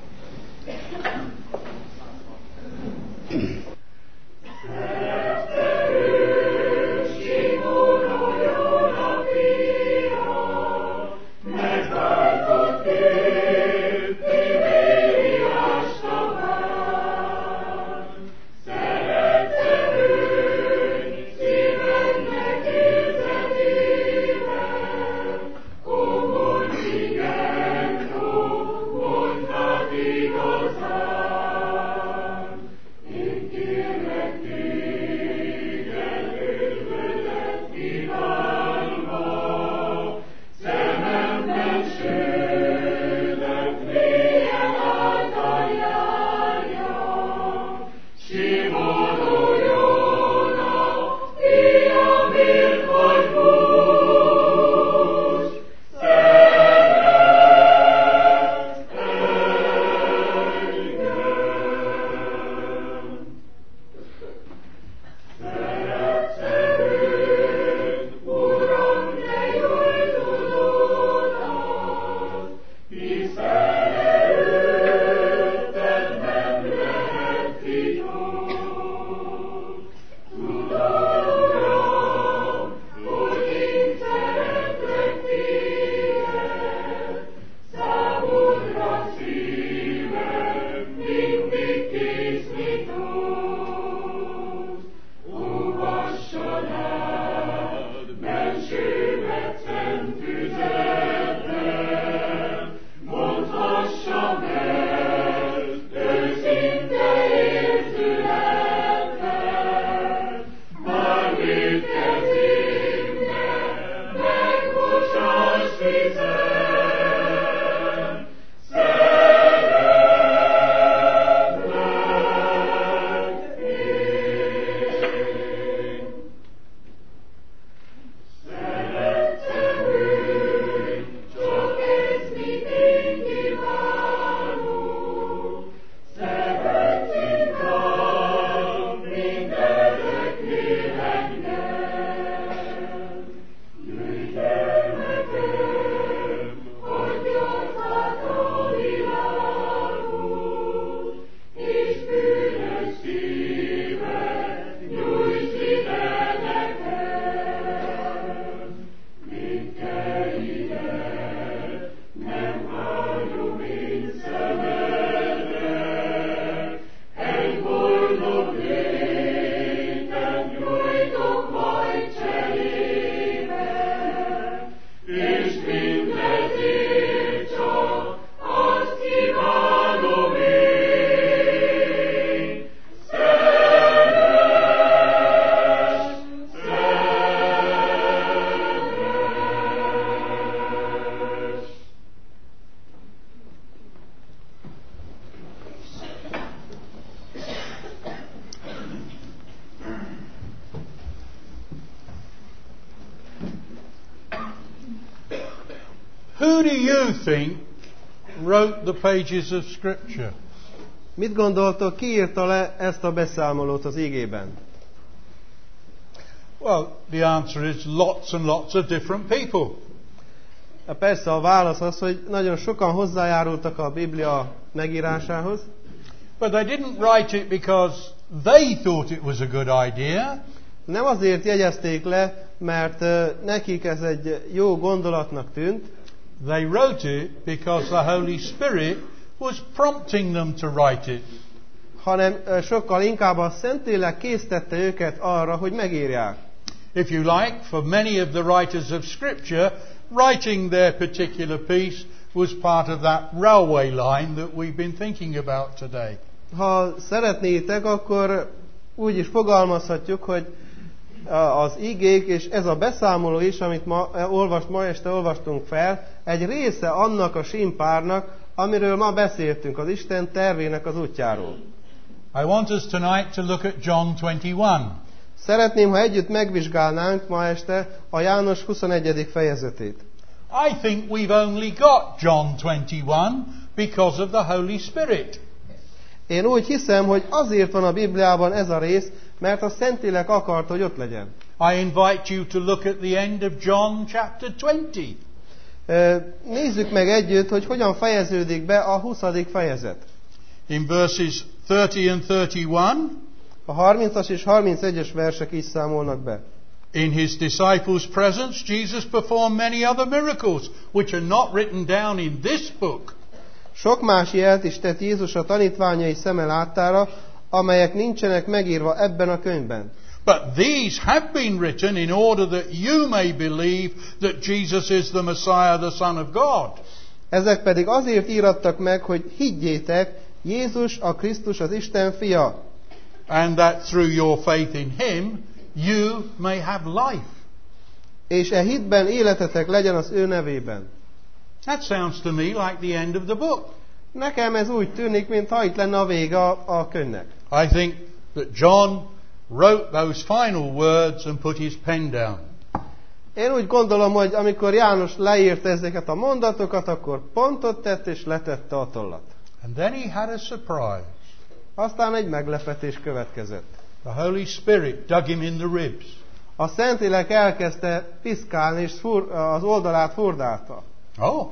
Who do you think wrote the pages of Scripture? Mit gondoltok, ki írta le ezt a beszámolót az igében? Well, the answer is lots and lots of different people. Persze a válasz az, hogy nagyon sokan hozzájárultak a Biblia megírásához. But they didn't write it because they thought it was a good idea. Nem azért jegyezték le, mert nekik ez egy jó gondolatnak tűnt. They wrote it because the Holy Spirit was prompting them to write it. Hanem sokkal inkább a Szentlélek késztette őket arra, hogy megírják. If you like, for many of the writers of Scripture, writing their particular piece was part of that railway line that we've been thinking about today. Ha szeretnétek, akkor úgy is fogalmazhatjuk, hogy az igék, és ez a beszámoló is, amit ma, olvast, ma este olvastunk fel, egy része annak a sínpárnak, amiről ma beszéltünk, az Isten tervének az útjáról. I want us tonight to look at John twenty-one. Szeretném, ha együtt megvizsgálnánk ma este a János huszonegyedik fejezetét. I think we've only got John twenty-one because of the Holy Spirit. Én úgy hiszem, hogy azért van a Bibliában ez a rész, mert a Szentlélek akart, hogy ott legyen. I invite you to look at the end of John chapter twenty. Nézzük meg együtt, hogy hogyan fejeződik be a huszadik fejezet. In verses thirty and thirty-one, a harmincas és harmincegyes versek így számolnak be. In his disciples' presence, Jesus performed many other miracles, which are not written down in this book. Sok más jelt is tett Jézus a tanítványai szeme láttára, amelyek nincsenek megírva ebben a könyvben. But these have been written in order that you may believe that Jesus is the Messiah, the Son of God. Ezek pedig azért írattak meg, hogy higgyétek, Jézus a Krisztus az Isten fia. And that through your faith in him, you may have life. És e hitben életetek legyen az ő nevében. That sounds to me like the end of the book. Nekem ez úgy tűnik, mintha itt lenne a vége a, a könyvnek. I think that John wrote those final words and put his pen down. Én úgy gondolom, hogy amikor János leírta ezeket a mondatokat, akkor pontot tett és letette a tollat. And then he had a surprise. Aztán egy meglepetés következett. The Holy Spirit dug him in the ribs. A Szentlélek elkezdte piszkálni, és fur, az oldalát furdálta. Oh.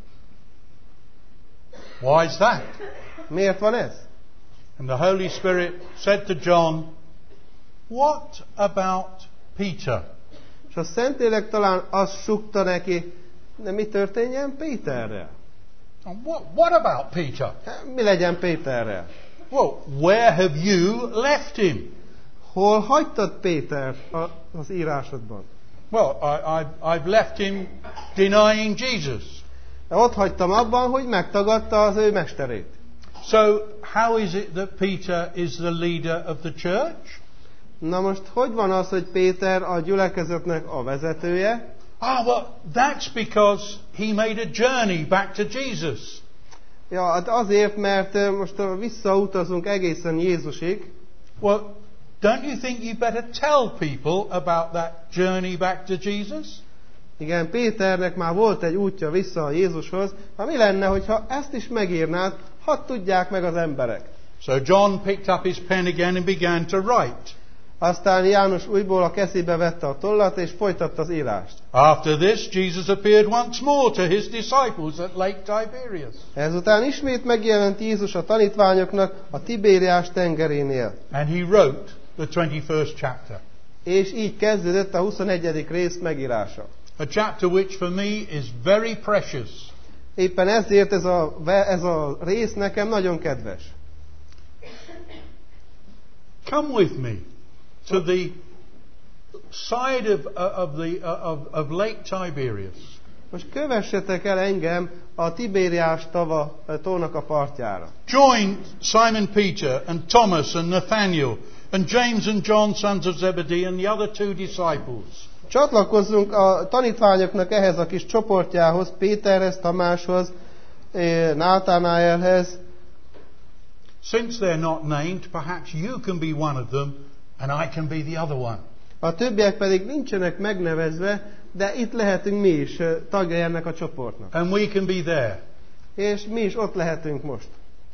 Why is that? Miért van ez? And the Holy Spirit said to John, what about Peter? És a Szentlélek talán azt sukta neki, de mi történjen Péterrel? What, what about Peter? Mi legyen Péterrel? Well, where have you left him? Hol hagytad Pétert az írásodban? Well, I, I've, I've left him denying Jesus. Ott hagytam abban, hogy megtagadta az ő mesterét. So, how is it that Peter is the leader of the church? Na most, hogy van az, hogy Péter a gyülekezetnek a vezetője? Ah, well, that's because he made a journey back to Jesus. Ja, hát azért, mert most visszautazunk egészen Jézusig. Well, don't you think you better tell people about that journey back to Jesus? Igen, Péternek már volt egy útja vissza a Jézushoz. Ha mi lenne, hogyha ezt is megírnád, hadd tudják meg az emberek. So John picked up his pen again and began to write. Aztán János újból a kezébe vette a tollat, és folytatta az írást. After this, Jesus appeared once more to his disciples at Lake Tiberias. Ezután ismét megjelent Jézus a tanítványoknak a Tibériás tengerénél. And he wrote the twenty-first chapter. És így kezdődött a huszonegyedik rész megírása. A chapter which for me is very precious. Éppen ezért ez a, ez a rész nekem nagyon kedves. Come with me to the side of, of, the, of, of Lake Tiberias. Most kövessetek el engem a Tibériás tava tónak a partjára. Join Simon Peter and Thomas and Nathaniel and James and John, sons of Zebedee, and the other two disciples. Csatlakozzunk a tanítványoknak ehhez a kis csoportjához, Péterhez, Tamáshoz, Nátánáelhez. Since they're not named, perhaps you can be one of them and I can be the other one. A többiek pedig nincsenek megnevezve, de itt lehetünk mi is tagja ennek a csoportnak. And we can be there. És mi is ott lehetünk most.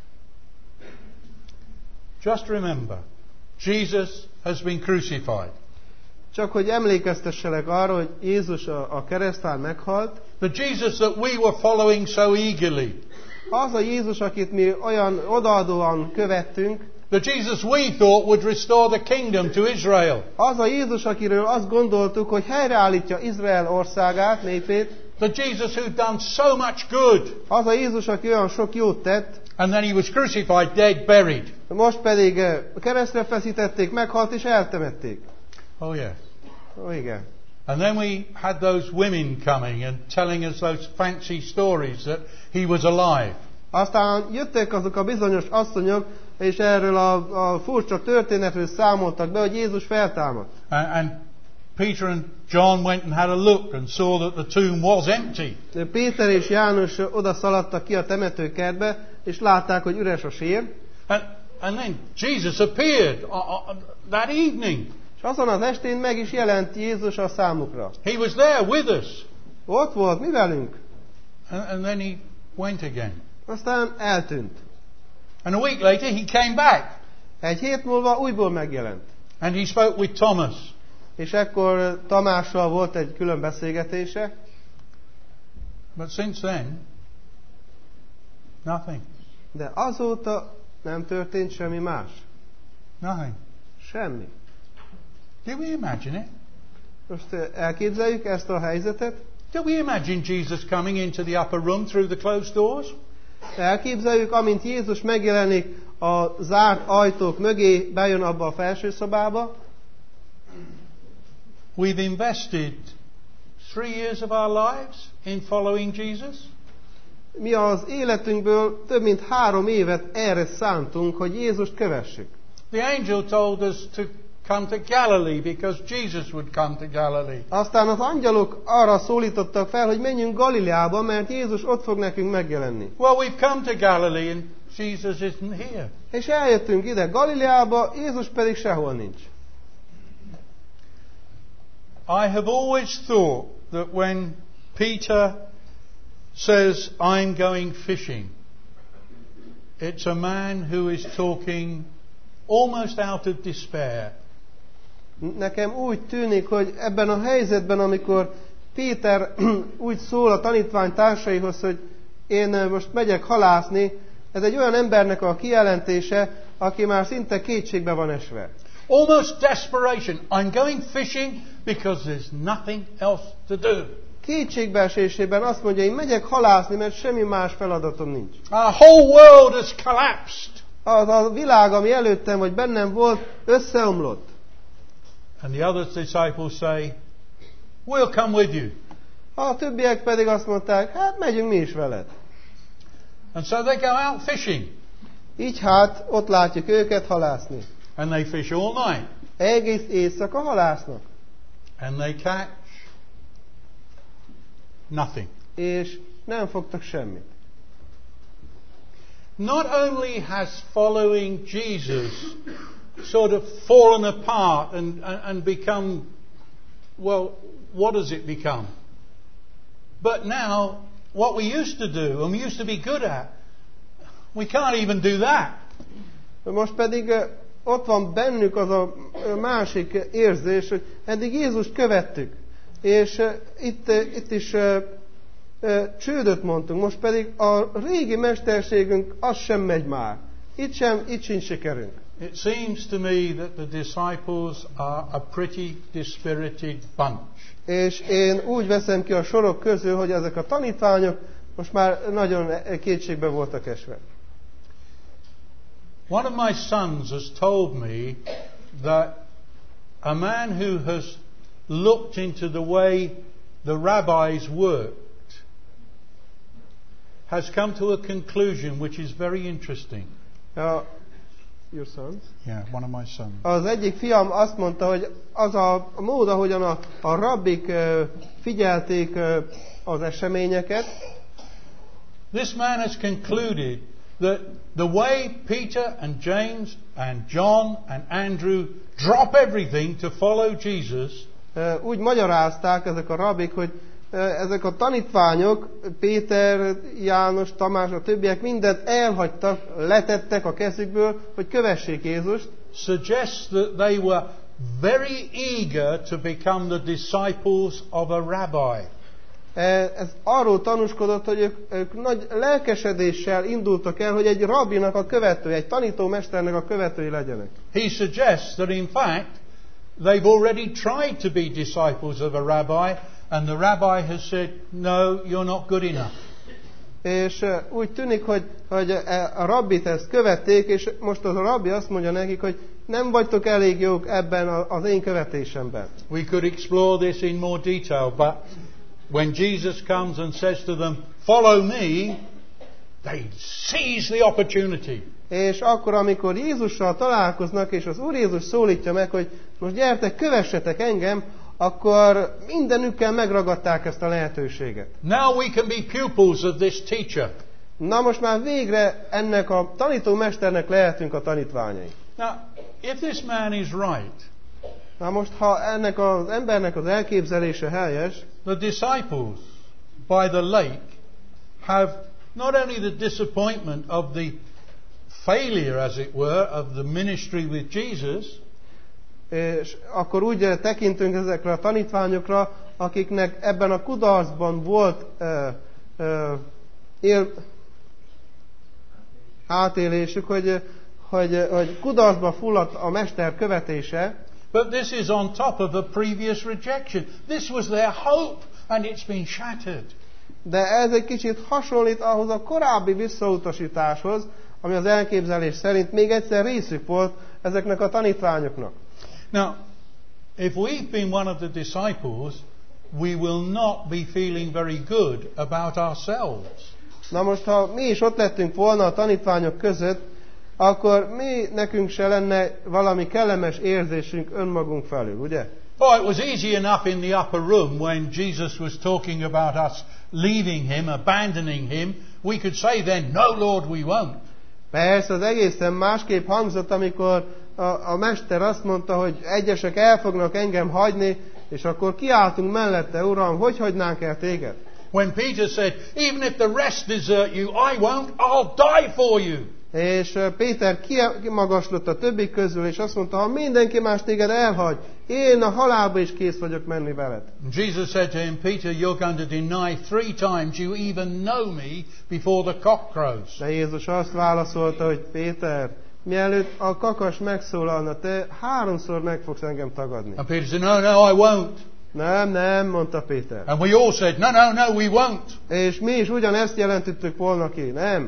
Just remember, Jesus has been crucified. Csak hogy emlékeztesselek arra, hogy Jézus a, a keresztán meghalt. The Jesus that we were following so eagerly. Az a Jézus, akit mi olyan odaadóan követtünk. The Jesus we thought would restore the kingdom to Israel. Az a Jézus, akiről azt gondoltuk, hogy helyreállítja Izrael országát, népét. The Jesus who'd done so much good. Az a Jézus, aki olyan sok jót tett. And then he was crucified, dead, buried. Most pedig keresztre feszítették, meghalt és eltemették. Oh yes. Ó, igen. And then we had those women coming and telling us those fancy stories that he was alive. Aztán jöttek azok a bizonyos asszonyok, és erről a, a furcsa történetről számoltak be, hogy Jézus feltámadt. And, and Peter and John went and had a look and saw that the tomb was empty. Péter és János oda szaladtak ki a temetőkertbe, és látták, hogy üres a sír. And, and then Jesus appeared uh, uh, that evening. És azon az estén meg is jelent Jézus a számukra. He was there with us. Ott volt, mi velünk. And, and then he went again. Aztán eltűnt. And a week later he came back. Egy hét múlva újból megjelent. And he spoke with Thomas. És ekkor Tamással volt egy külön beszélgetése. But since then, nothing. De azóta nem történt semmi más. Nothing. Semmi. Did we imagine it? Most elképzeljük ezt a helyzetet? Did we imagine Jesus coming into the upper room through the closed doors? Elképzeljük, amint Jézus megjelenik a zárt ajtók mögé, bejön abba a felső szobába. We've invested three years of our lives in following Jesus. Mi az életünkből több mint három évet erre szántunk, hogy Jézust kövessük. The angel told us to come to Galilee because Jesus would come to Galilee. Aztán az angyalok arra szólítottak fel, hogy menjünk Galileába, mert Jézus ott fog nekünk megjelenni. Well, we've come to Galilee and Jesus isn't here. És eljöttünk ide Galileába, Jézus pedig sehol nincs. I have always thought that when Peter says, I'm going fishing, it's a man who is talking almost out of despair. Nekem úgy tűnik, hogy ebben a helyzetben, amikor Péter úgy szól a tanítvány társaihoz, hogy én most megyek halászni, ez egy olyan embernek a kijelentése, aki már szinte kétségbe van esve. Almost desperation. I'm going fishing because there's nothing else to do. Kétségbeesésében azt mondja, én megyek halászni, mert semmi más feladatom nincs. Our whole world has collapsed. Az a világ, ami előttem vagy bennem volt, összeomlott. And the other disciples say, we'll come with you. A többiek pedig azt mondták, hát megyünk mi is veled. And so they go out fishing. Így hát ott látjuk őket halászni. And they fish all night. Egész éjszaka halásznak. And they catch nothing. És nem fogtak semmit. Not only has following Jesus sort of fallen apart and, and, and become, well, what does it become? But now, what we used to do and we used to be good at, we can't even do that. Most pedig ott van bennük az a másik érzés, hogy eddig Jézust követtük, és itt, itt is csődöt mondtunk, most pedig a régi mesterségünk az sem megy már. Itt sem, itt sincs sikerünk. It seems to me that the disciples are a pretty dispirited bunch. És én úgy veszem ki a sorok közül, hogy ezek a tanítványok most már nagyon kétségbe voltak esve. One of my sons has told me that a man who has looked into the way the rabbis worked has come to a conclusion which is very interesting. Uh, your sons? Yeah, one of my sons. Az egyik fiam azt mondta, hogy az a mód, ahogyan a, a rabbik uh, figyelték uh, az eseményeket. This man has concluded that the way Peter and James and John and Andrew drop everything to follow Jesus, uh, úgy magyarázták ezek a rabbik, hogy uh, ezek a tanítványok, Péter, János, Tamás, a többiek mindent elhagytak, letettek a kezükből, hogy kövessék Jézust. Suggests that they were very eager to become the disciples of a rabbi. Ez arról tanúskodott, hogy ők, ők nagy lelkesedéssel indultak el, hogy egy rabbinak a követői, egy tanítómesternek a követői legyenek. He suggests that in fact they've already tried to be disciples of a rabbi and the rabbi has said, no, you're not good enough. És úgy tűnik, hogy, hogy a rabbit ezt követték, és most az a rabbi azt mondja nekik, hogy nem vagytok elég jók ebben az én követésemben. We could explore this in more detail, but when Jesus comes and says to them, follow me, they seize the opportunity. És akkor, amikor Jézussal találkoznak, és az Úr Jézus szólítja meg, hogy most gyertek, kövessetek engem, akkor mindenükkel megragadták ezt a lehetőséget. Now we can be pupils of this teacher. Na most már végre ennek a tanítómesternek lehetünk a tanítványai. Now, if this man is right, na most, ha ennek az embernek az elképzelése helyes, the disciples by the lake have not only the disappointment of the failure, as it were, of the ministry with Jesus, és akkor úgy tekintünk ezekre a tanítványokra, akiknek ebben a kudarcban volt uh, ö, él, átélésük, hogy, hogy, hogy kudarcba fulladt a mester követése. But this is on top of a previous rejection. This was their hope, and it's been shattered. De ez egy kicsit hasonlít ahhoz a korábbi visszautasításhoz, ami az elképzelés szerint még egyszer részük volt ezeknek a tanítványoknak. Now, if we've been one of the disciples, we will not be feeling very good about ourselves. Na most, ha mi is ott lettünk volna a tanítványok között, akkor mi nekünk se lenne valami kellemes érzésünk önmagunk felül, ugye? Oh, it was easy enough in the upper room when Jesus was talking about us leaving him, abandoning him. We could say then, no, Lord, we won't. Persze, az egészen másképp hangzott, amikor a, a mester azt mondta, hogy egyesek el fognak engem hagyni, és akkor kiáltunk mellette, Uram, hogy hagynánk el téged? When Peter said, even if the rest desert you, I won't, I'll die for you. És Péter kimagaslott a többi közül, és azt mondta, ha mindenki más téged elhagy, én a halálba is kész vagyok menni veled. Jesus said to him, Peter, you're going to deny three times you even know me before the cock crows. De Jézus azt válaszolta, hogy Péter, mielőtt a kakas megszólalna, te háromszor meg fogsz engem tagadni. And Peter said, no, no, I won't. Nem, nem, mondta Péter. And we all said, no, no, no, we won't. És mi is ugyanezt jelentettük volna ki, nem.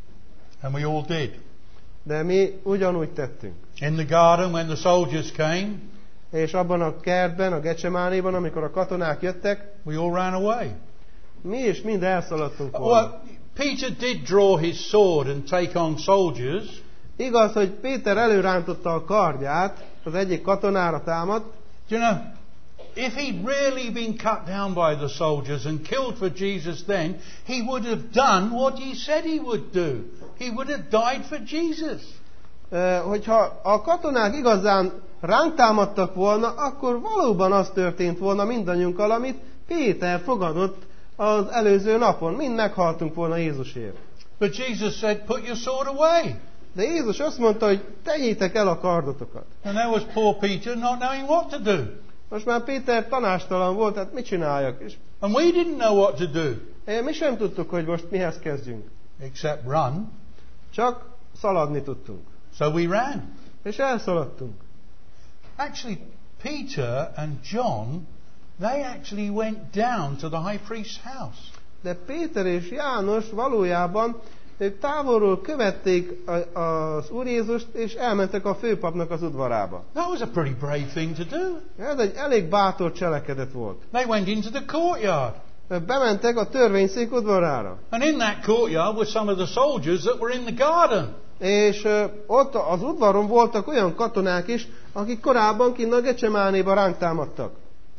And we all did. De mi ugyanúgy tettünk. In the garden when the soldiers came, és abban a kertben, a Gecsemánéban, amikor a katonák jöttek, we all ran away. Mi is mind elszaladtunk volna. Well, Peter did draw his sword and take on soldiers. Igaz, hogy Péter előrántotta a kardját, az egyik katonára támadt. You know, if he'd really been cut down by the soldiers and killed for Jesus then, he would have done what he said he would do. He would have died for Jesus. Uh, hogyha a katonák igazán ránk támadtak volna, akkor valóban az történt volna mindannyiunkkal, amit Péter fogadott az előző napon. Mind meghaltunk volna Jézusért. But Jesus said, put your sword away. De Jézus azt mondta, hogy tegyétek el a kardotokat. And there was poor Peter not knowing what to do. Most már Péter tanástalan volt, hát mit csináljak? És and we didn't know what to do. Mi sem tudtuk, hogy most mihez kezdjünk. Except run. Csak szaladni tudtunk. So we ran. És elszaladtunk. Actually, Peter and John, they actually went down to the high priest's house. De Péter és János valójában ők távolról követték az Úr Jézust, és elmentek a főpapnak az udvarába. That was a pretty brave thing to do. Ez egy elég bátor cselekedet volt. They went into the courtyard. Bementek a törvényszék udvarára. And in that courtyard were some of the soldiers that were in the garden. És uh, ott az udvaron voltak olyan katonák is, akik korábban kinn a Gecsemánéba ránk támadtak.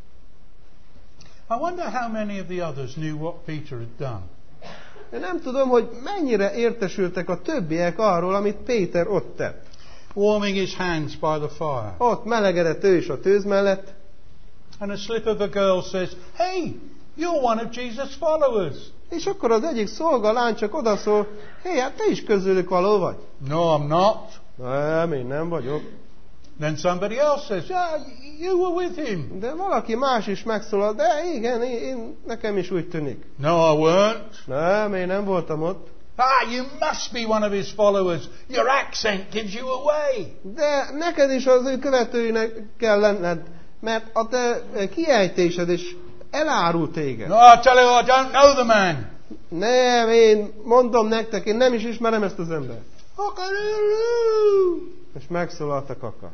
I wonder how many of the others knew what Peter had done. Én nem tudom, hogy mennyire értesültek a többiek arról, amit Péter ott tett. Warming his hands by the fire. Ott melegedett ő is a tűz mellett. And a slip of a girl says, hey, you're one of Jesus' followers. És akkor az egyik szolgalány csak odaszól, hé, hát te is közülük való vagy. No, I'm not. Nem, én nem vagyok. Then somebody else says, yeah, you were with him. De valaki más is megszólal, de igen, én, én, nekem is úgy tűnik. No, I weren't. Nem, én nem voltam ott. Ah, you must be one of his followers. Your accent gives you away. De neked is az ő követőinek kell lenned, mert a te kiejtésed is elárul téged. No, I tell you, I don't know the man. Nem, én mondom nektek, én nem is ismerem ezt az embert. És megszólalt a kakas.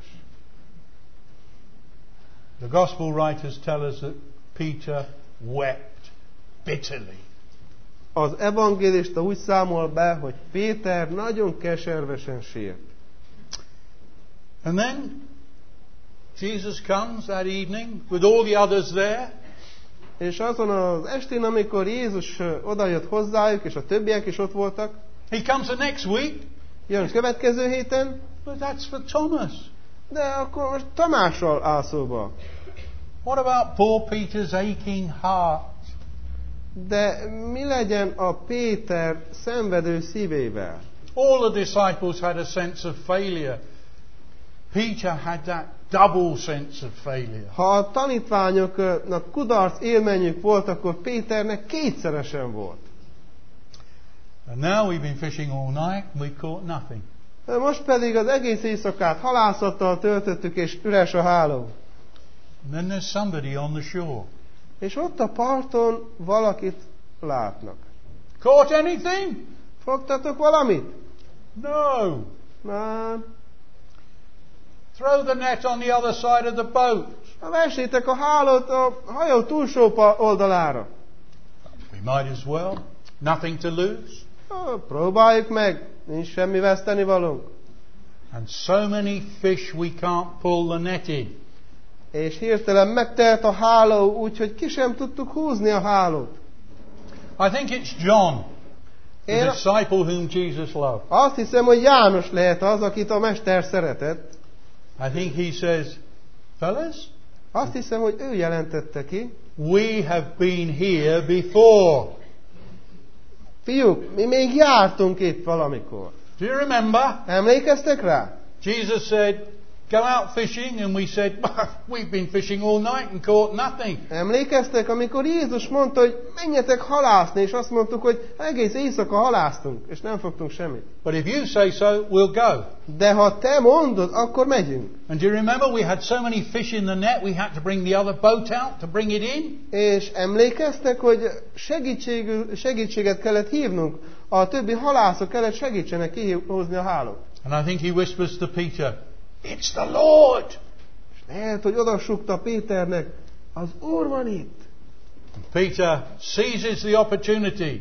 The gospel writers tell us that Peter wept bitterly. Az evangélista úgy számol be, hogy Péter nagyon keservesen sírt. And then Jesus comes that evening with all the others there. És azon az estén, amikor Jézus odajött hozzájuk, és a többiek is ott voltak. He comes the next week. Jön következő héten. But that's for Thomas. De akkor most Tamással áll szóba. What about poor Peter's aching heart? De mi legyen a Péter szenvedő szívével? All the disciples had a sense of failure. Peter had that double sense of failure. Ha a tanítványoknak kudarc élményük volt, akkor Péternek kétszeresen volt. And now we've been fishing all night and we caught nothing. Most pedig az egész éjszakát halászattal töltöttük, és üres a háló. And then there's somebody on the shore. És ott a parton valakit látnak. Caught anything? Fogtatok valamit? No. Nem. Throw the net on the other side of the boat. Vessétek a hálót a hajó túlsó oldalára. We might as well. Nothing to lose. Próbáljuk meg. Nincs semmi vesztenivalónk. And so many fish we can't pull the net in. És hirtelen megtelt a háló, úgyhogy ki sem tudtuk húzni a hálót. I think it's John, the Én disciple whom Jesus loved. Azt hiszem, hogy János lehet az, akit a mester szeretett. I think he says, fellas, azt hiszem, hogy ő jelentette ki. We have been here before. Fiúk, mi még jártunk itt valamikor. Do you remember? Emlékeztek rá? Jesus said, go out fishing, and we said, we've been fishing all night and caught nothing. Emlékeztek, amikor Jézus mondta, hogy menjetek halászni, és azt mondtuk, hogy egész éjszaka halásztunk, és nem fogtunk semmit. But if you say so, we'll go. De ha te mondod, akkor megyünk. And do you remember we had so many fish in the net, we had to bring the other boat out to bring it in? És emlékeztek, hogy segítséget kellett hívnunk, a többi halászok kellett segítsenek kihozni a hálót. And I think he whispers to Peter, it's the Lord. És lehet, hogy odasukta Péternek, az Úr van itt. And Peter seizes the opportunity,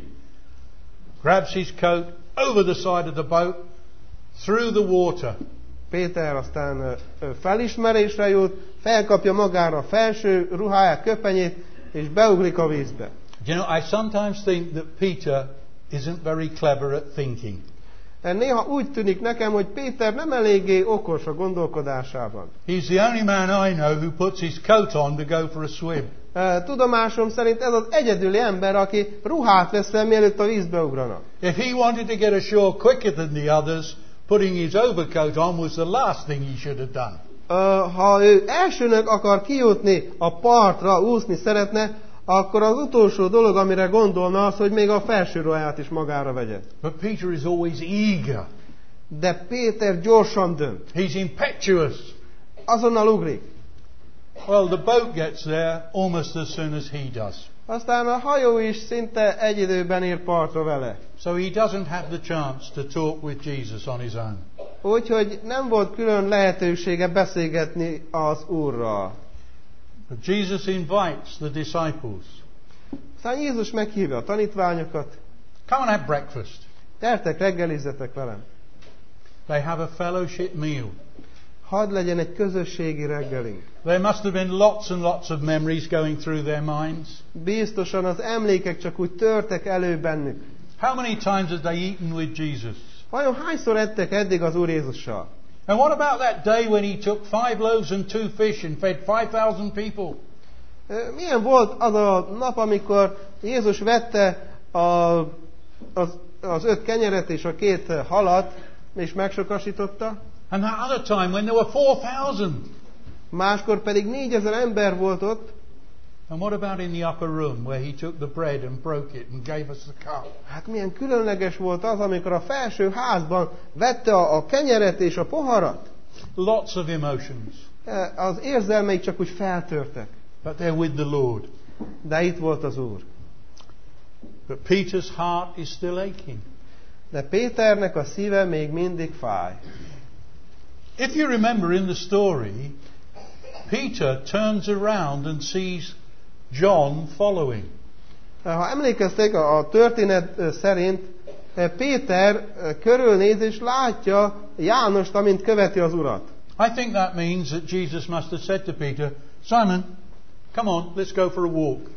grabs his coat over the side of the boat, through the water. Péter aztán felismerésre jut, felkapja magára a felső ruháját, köpenyét, és beugrik a vízbe. You know, I sometimes think that Peter isn't very clever at thinking. Néha úgy tűnik nekem, hogy Péter nem eléggé okos a gondolkodásában. He's the only man I know who puts his coat on to go for a swim. Tudomásom szerint ez az egyedüli ember, aki ruhát vesz fel, mielőtt a vízbe ugrana. If he wanted to get ashore quicker than the others, putting his overcoat on was the last thing he should have done. Uh, ha ő elsőnek akar kijutni a partra, úszni szeretne, akkor az utolsó dolog, amire gondolna, az, hogy még a felső ruháját is magára vegye. But Peter is always eager. De Péter gyorsan dönt. He's impetuous. Azonnal ugrik. Well, the boat gets there almost as soon as he does. Aztán a hajó is szinte egy időben ér partra vele. So he doesn't have the chance to talk with Jesus on his own. Úgyhogy nem volt külön lehetősége beszélgetni az Úrral. But Jesus invites the disciples. Aztán Jézus meghívja a tanítványokat. Come and have breakfast. Gyertek, reggelizzetek velem. They have a fellowship meal. Hadd legyen egy közösségi reggelink. There must have been lots and lots of memories going through their minds. Biztosan az emlékek csak úgy törtek elő bennük. How many times have they eaten with Jesus? Vajon hányszor ettek eddig az Úr Jézussal? And what about that day when he took five loaves and two fish and fed five thousand people? Milyen volt az a nap, amikor Jézus vette a, az, az öt kenyeret és a két halat, és megsokasította? And that other time when there were four thousand? Máskor pedig négyezer ember volt ott. And what about in the upper room where he took the bread and broke it and gave us the cup? Hát milyen különleges volt az, amikor a felső házban vette a, a kenyeret és a poharat. Lots of emotions. Az érzelmeik csak úgy feltörtek. But they're with the Lord. De itt volt az Úr. But Peter's heart is still aching. De Péternek a szíve még mindig fáj. If you remember in the story, Peter turns around and sees John following. Ha emlékeztek, a történet szerint Péter körülnéz és látja Jánost, amint követi az Urat. I think that means that Jesus must have said to Peter, Simon, come on, let's go for a walk.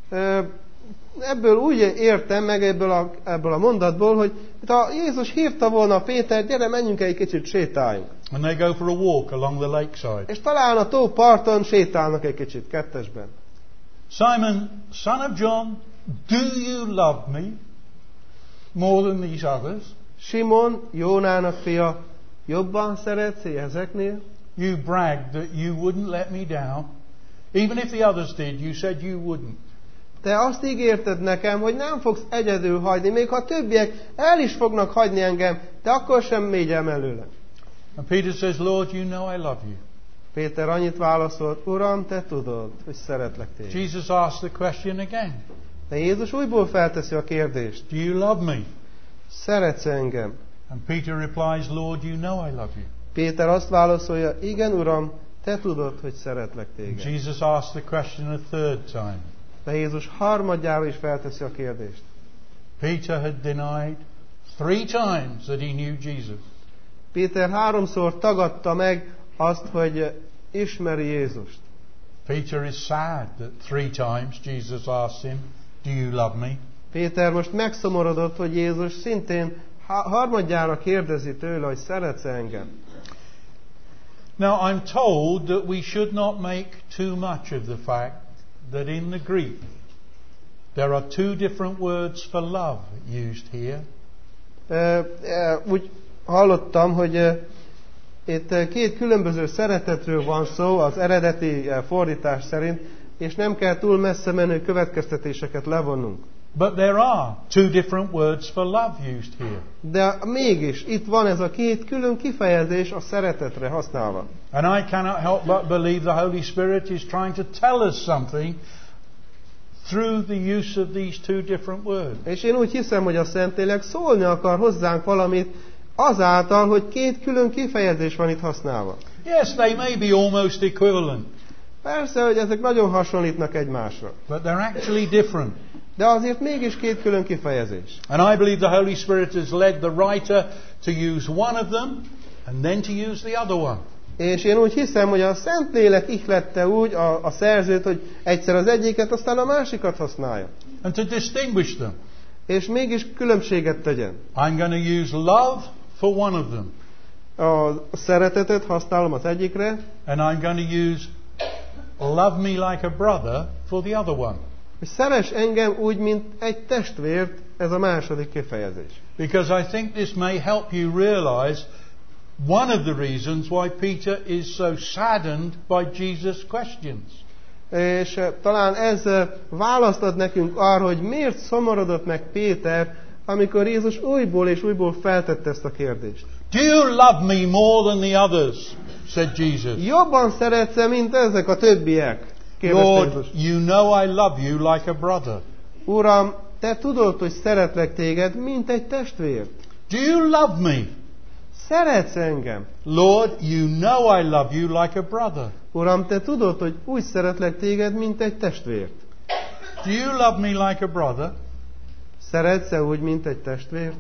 Ebből úgy értem meg ebből a, ebből a mondatból, hogy ha Jézus hívta volna Péter, gyere, menjünk egy kicsit, sétáljunk. And they go for a walk along the lakeside. És talán a tó parton sétálnak egy kicsit, kettesben. Simon, son of John, do you love me more than these others? Simon, Jónának fia, jobban szeretsz ezeknél? You bragged that you wouldn't let me down. Even if the others did, you said you wouldn't. te azt ígérted nekem, hogy nem fogsz egyedül hagyni, még ha többiek el is fognak hagyni engem, de akkor sem mégyem előle. And Peter says, Lord, you know I love you. Péter annyit válaszolt, Uram, te tudod, hogy szeretlek téged. Jesus asked the question again. De Jézus újból felteszi a kérdést. Do you love me? Szeretsz engem? And Peter replies, Lord, you know I love you. Péter azt válaszolja, igen, Uram, te tudod, hogy szeretlek téged. Jesus asked the question a third time. De Jézus harmadjára is felteszi a kérdést. Peter had denied three times that he knew Jesus. Péter háromszor tagadta meg azt, hogy ismeri Jézust. Peter is sad that three times Jesus asked him, do you love me? Péter most megszomorodott, hogy Jézus szintén harmadjára kérdezi tőle, hogy szeretsz engem. Now I'm told that we should not make too much of the fact that in the Greek there are two different words for love used here. Uh, uh, úgy hallottam, hogy uh, itt két különböző szeretetről van szó az eredeti uh, fordítás szerint, és nem kell túl messze menő következtetéseket levonnunk. But there are two different words for love used here. De mégis itt van ez a két külön kifejezés a szeretetre használva. And I cannot help but believe the Holy Spirit is trying to tell us something through the use of these two different words. És én úgy hiszem, hogy a Szentlélek szólni akar hozzánk valamit azáltal, hogy két külön kifejezés van itt használva. Yes, they may be almost equivalent. Persze, hogy ezek nagyon hasonlítnak egymásra. But they're actually different. De azért mégis két külön kifejezés. And I believe the Holy Spirit has led the writer to use one of them and then to use the other one. És én úgy hiszem, hogy a Szentlélek ihlette úgy a, a szerzőt, hogy egyszer az egyiket, aztán a másikat használja. And to distinguish them. És mégis különbséget tegyen. I'm going to use love for one of them. A szeretetet használom az egyikre. And I'm going to use love me like a brother for the other one. És szeress engem úgy, mint egy testvért, ez a második kifejezés. Because I think this may help you realize one of the reasons why Peter is so saddened by Jesus' questions. És talán ez választ ad nekünk arra, hogy miért szomorodott meg Péter, amikor Jézus újból és újból feltette ezt a kérdést. Do you love me more than the others? Said Jesus. Jobban szeretsz-e, mint ezek a többiek? Lord, you know I love you like a brother. Uram, te tudod, hogy szeretlek téged, mint egy testvért. Do you love me? Szeretsz engem. Lord, you know I love you like a brother. Uram, te tudod, hogy úgy szeretlek téged, mint egy testvért. Do you love me like a brother? Szeretsz-e úgy, mint egy testvért?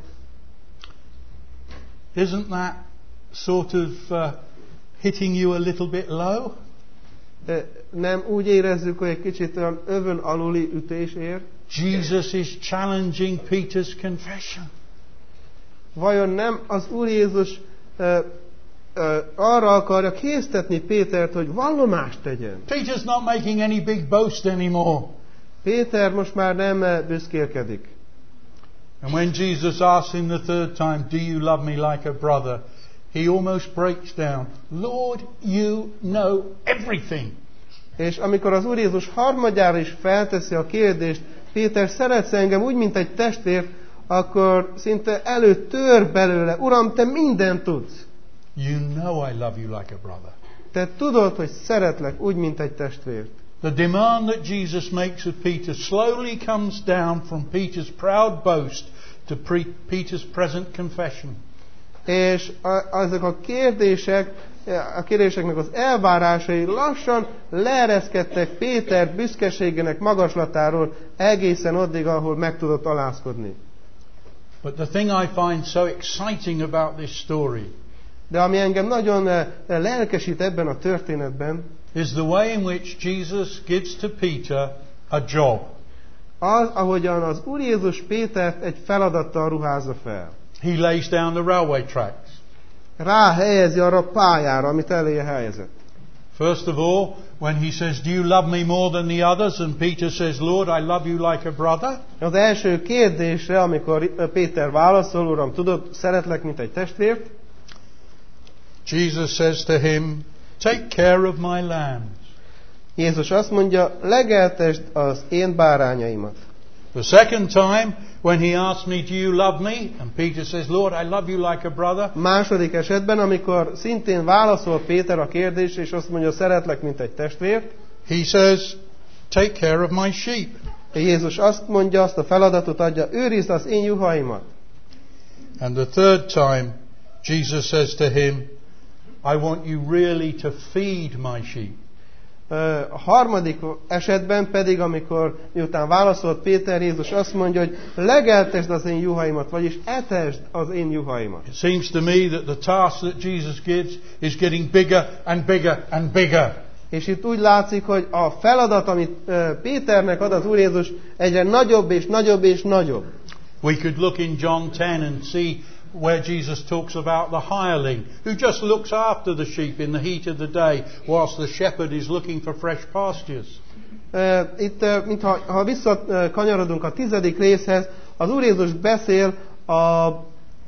Isn't that sort of uh, hitting you a little bit low? Nem úgy érezzük, hogy egy kicsit olyan övön aluli ütés ér? Jesus is challenging Peter's confession. Vajon nem az Úr Jézus uh, uh, arra akarja késztetni Pétert, hogy vallomást tegyen? Peter's not making any big boast anymore. Péter most már nem büszkélkedik. And when Jesus asked him the third time, do you love me like a brother? He almost breaks down. Lord, you know everything. És amikor az Úr Jézus harmadjára is felteszi a kérdést, Péter, szeretsz engem úgy, mint egy testvér, akkor szinte előtör belőle, Uram, te mindent tudsz. You know I love you like a brother. Te tudod, hogy szeretlek úgy, mint egy testvér. The demand that Jesus makes of Peter slowly comes down from Peter's proud boast to pre- Peter's present confession. És a, ezek a kérdések, a kérdéseknek az elvárásai lassan leereszkedtek Péter büszkeségének magaslatáról egészen addig, ahol meg tudott alázkodni. But the thing I find so exciting about this story, de ami engem nagyon lelkesít ebben a történetben, is the way in which Jesus gives to Peter a job. Az, ahogyan az Úr Jézus Pétert egy feladattal ruházza fel. He lays down the railway tracks. Ráhelyezi arra a pályára, amit eléje helyezett. First of all, when he says, do you love me more than the others? And Peter says, Lord, I love you like a brother. Az első kérdésre, amikor Péter válaszol, Uram, tudod, szeretlek, mint egy testvért. Jesus says to him, take care of my lambs. Jézus azt mondja, legeltesd az én bárányaimat. The second time, when he asked me, do you love me? And Peter says, Lord, I love you like a brother. Második esetben, amikor szintén válaszol Péter a kérdésre, és azt mondja, szeretlek, mint egy testvért. He says, take care of my sheep. Jézus azt mondja, azt a feladatot adja, őrizd az én juhaimat. And the third time, Jesus says to him, I want you really to feed my sheep. A harmadik esetben pedig, amikor miután válaszolt Péter, Jézus azt mondja, hogy legeltesd az én juhaimat, vagyis etesd az én juhaimat. It seems to me that the task that Jesus gives is getting bigger and bigger and bigger. És itt úgy látszik, hogy a feladat, amit Péternek ad az Úr Jézus, egyre nagyobb és nagyobb és nagyobb. We could look in John ten and see where Jesus talks about the hireling who just looks after the sheep in the heat of the day whilst the shepherd is looking for fresh pastures. Itt, mintha ha visszakanyarodunk a tizedik részhez, az Úr Jézus beszél a, a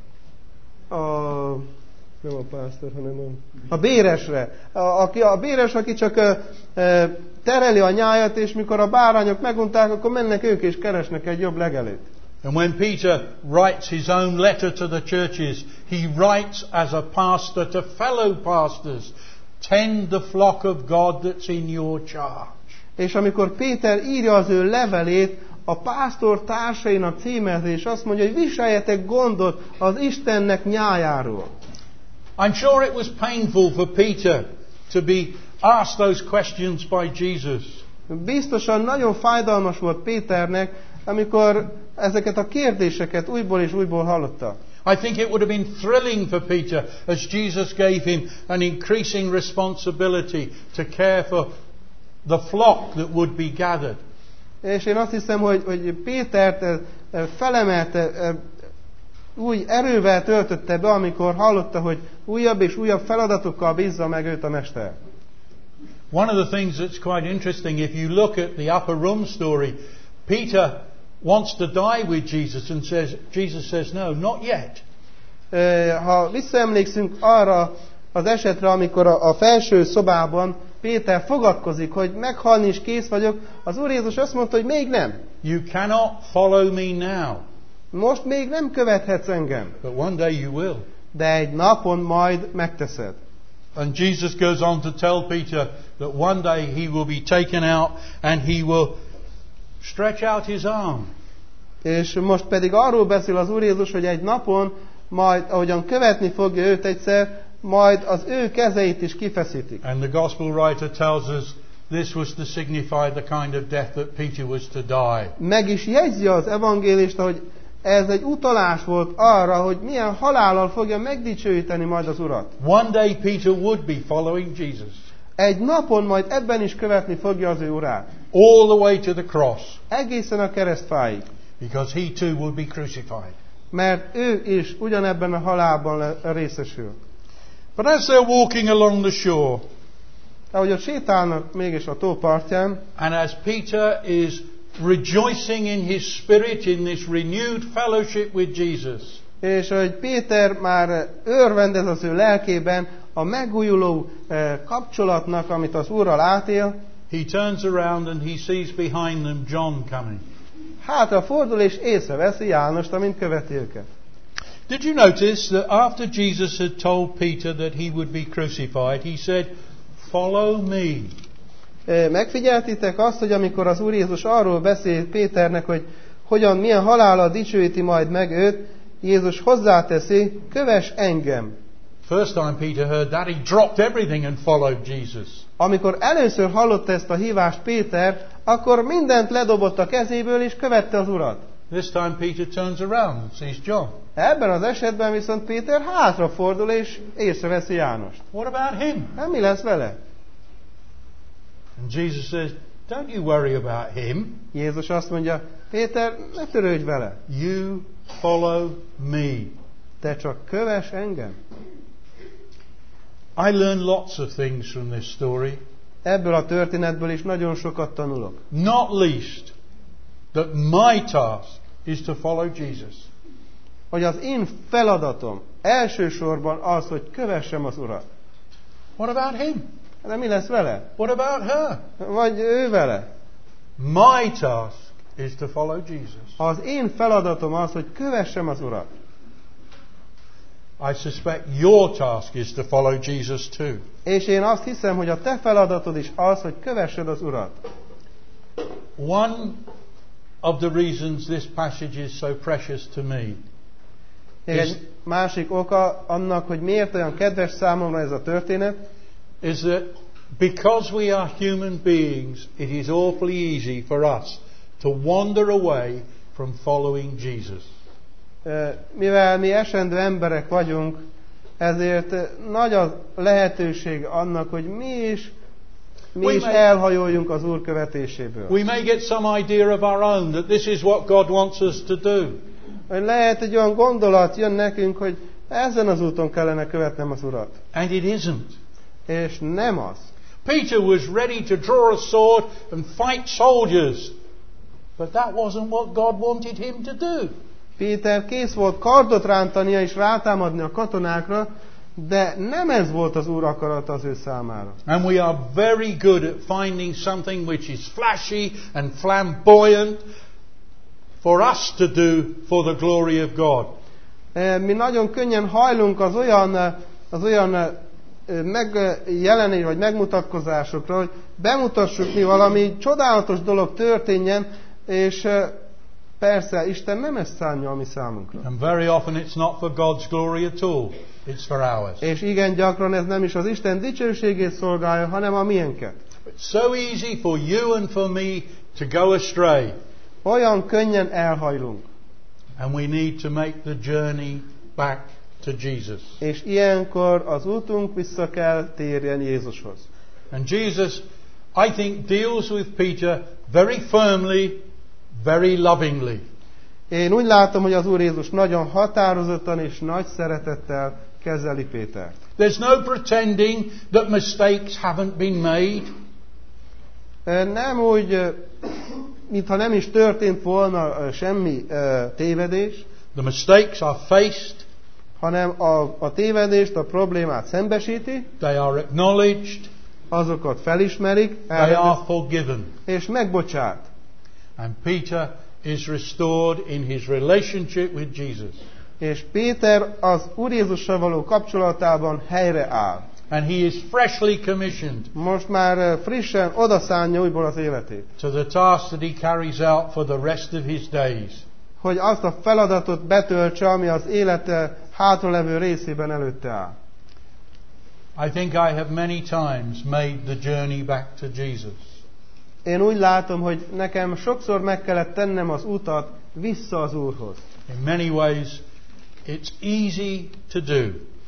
nem a pásztor, hanem a, a béresre. A, aki, a béres, aki csak e, tereli a nyájat, és mikor a bárányok megunták, akkor mennek ők és keresnek egy jobb legelőt. And when Peter writes his own letter to the churches, he writes as a pastor to fellow pastors, tend the flock of God that's in your charge. És amikor Péter írja az ő levelét, a pásztor társainak címezi, és azt mondja, hogy viseljetek gondot az Istennek nyájáról. I'm sure it was painful for Peter to be asked those questions by Jesus. Biztosan nagyon fájdalmas volt Péternek, amikor ezeket a kérdéseket újból és újból hallotta. I think it would have been thrilling for Peter as Jesus gave him an increasing responsibility to care for the flock that would be gathered. És én azt hiszem, hogy, hogy Pétert felemelte, új erővel töltötte be, amikor hallotta, hogy újabb és újabb feladatokkal bízza meg őt a Mester. One of the things that's quite interesting, if you look at the upper room story, Peter wants to die with Jesus and says, Jesus says, no, not yet. Ha visszaemlékszünk arra az esetre, amikor a, a felső szobában Péter fogadkozik, hogy meghalni is kész vagyok, az Úr Jézus azt mondta, hogy még nem. You cannot follow me now. Most még nem követhetsz engem. But one day you will. De egy napon majd megteszed. And Jesus goes on to tell Peter that one day he will be taken out and he will stretch out his arm. És most pedig arról beszél az Úr Jézus, hogy egy napon majd, ahogyan követni fogja őt egyszer, majd az ő kezeit is kifeszítik. And the gospel writer tells us this was to signify the kind of death that Peter was to die. Meg is jegyzi az evangélista, hogy ez egy utalás volt arra, hogy milyen halállal fogja megdicsőíteni majd az Urat. One day Peter would be following Jesus. Egy napon majd ebben is követni fogja az ő Urát. All the way to the cross. Egészen a keresztfáig. Because he too will be crucified. Mert ő is ugyanebben a halálban részesül. But as they're walking along the shore, ahogy ott sétálnak mégis a tó partján, and as Peter is rejoicing in his spirit in this renewed fellowship with Jesus, és hogy Péter már örvendez az ő lelkében a megújuló kapcsolatnak, amit az Úrral átél, he turns around and he sees behind them John coming. Hátra fordul és észreveszi Jánost, amint követi őket. Did you notice that after Jesus had told Peter that he would be crucified, he said, "Follow me." Megfigyeltitek azt, hogy amikor az Úr Jézus arról beszél Péternek, hogy hogyan, milyen halállal dicsőíti majd meg őt, Jézus hozzáteszi, kövess engem. First time Peter heard that, he dropped everything and followed Jesus. Amikor először hallotta ezt a hívást Péter, akkor mindent ledobott a kezéből és követte az Urat. This time Peter turns around and sees John. Ebben az esetben viszont Péter hátrafordul és észreveszi Jánost. What about him? Hát mi lesz vele? And Jesus says, "Don't you worry about him." Jézus azt mondja, Péter, ne törődj vele. You follow me. Te csak kövess engem. I learn lots of things from this story. Ebből a történetből is nagyon sokat tanulok. Not least that my task is to follow Jesus. Hogy az én feladatom elsősorban az, hogy kövessem az Urat. What about him? De mi lesz vele? What about her? Vagy ő vele? My task is to follow Jesus. Az én feladatom az, hogy kövessem az Urat. I suspect your task is to follow Jesus too. És én azt hiszem, hogy a te feladatod is az, hogy kövessed az Urat. One of the reasons this passage is so precious to me Még egy másik oka annak, hogy miért olyan kedves számomra ez a történet, is that because we are human beings, it is awfully easy for us to wander away from following Jesus. Mivel mi esendő emberek vagyunk, ezért nagy a lehetőség annak, hogy mi is, mi is elhajoljunk az Úr követéséből. We may get some idea of our own that this is what God wants us to do. Lehet egy olyan gondolat jön nekünk, hogy ezen az úton kellene követnem az Urat. And it isn't. És nem az. Peter was ready to draw a sword and fight soldiers, but that wasn't what God wanted him to do. Péter kész volt kardot rántania és rátámadni a katonákra, de nem ez volt az Úr akarata az ő számára. And we are very good at finding something which is flashy and flamboyant for us to do for the glory of God. Mi nagyon könnyen hajlunk az olyan, az olyan megjelenés vagy megmutatkozásokra, hogy bemutassuk mi valami csodálatos dolog történjen, és persze Isten nem ezt szánja a mi számunkra. And very often it's not for God's glory at all. It's for ours. És igen gyakran ez nem is az Isten dicsőségét szolgálja, hanem a miénket. It's so easy for you and for me to go astray. Olyan könnyen elhajlunk. And we need to make the journey back to Jesus. És ilyenkor az útunk vissza kell térjen Jézushoz. And Jesus, I think, deals with Peter very firmly, very lovingly. Én úgy látom, hogy az Úr Jézus nagyon határozottan és nagy szeretettel kezeli Pétert. There's no pretending that mistakes haven't been made. Nem úgy, mintha nem is történt volna semmi tévedés. The mistakes are faced. Hanem a, a tévedést, a problémát szembesíti. They are acknowledged. Azokat felismerik. They are forgiven. És megbocsát. And Peter is restored in his relationship with Jesus. És Péter az Úr Jézussal való kapcsolatában helyre áll. And he is freshly commissioned. Most már frissen odaszánja újból az életét. To the task that he carries out for the rest of his days. Hogy azt a feladatot betöltse, ami az élete hátralevő részében előtte áll. I think I have many times made the journey back to Jesus. Én úgy látom, hogy nekem sokszor meg kellett tennem az utat vissza az Úrhoz. In many ways it's easy to do.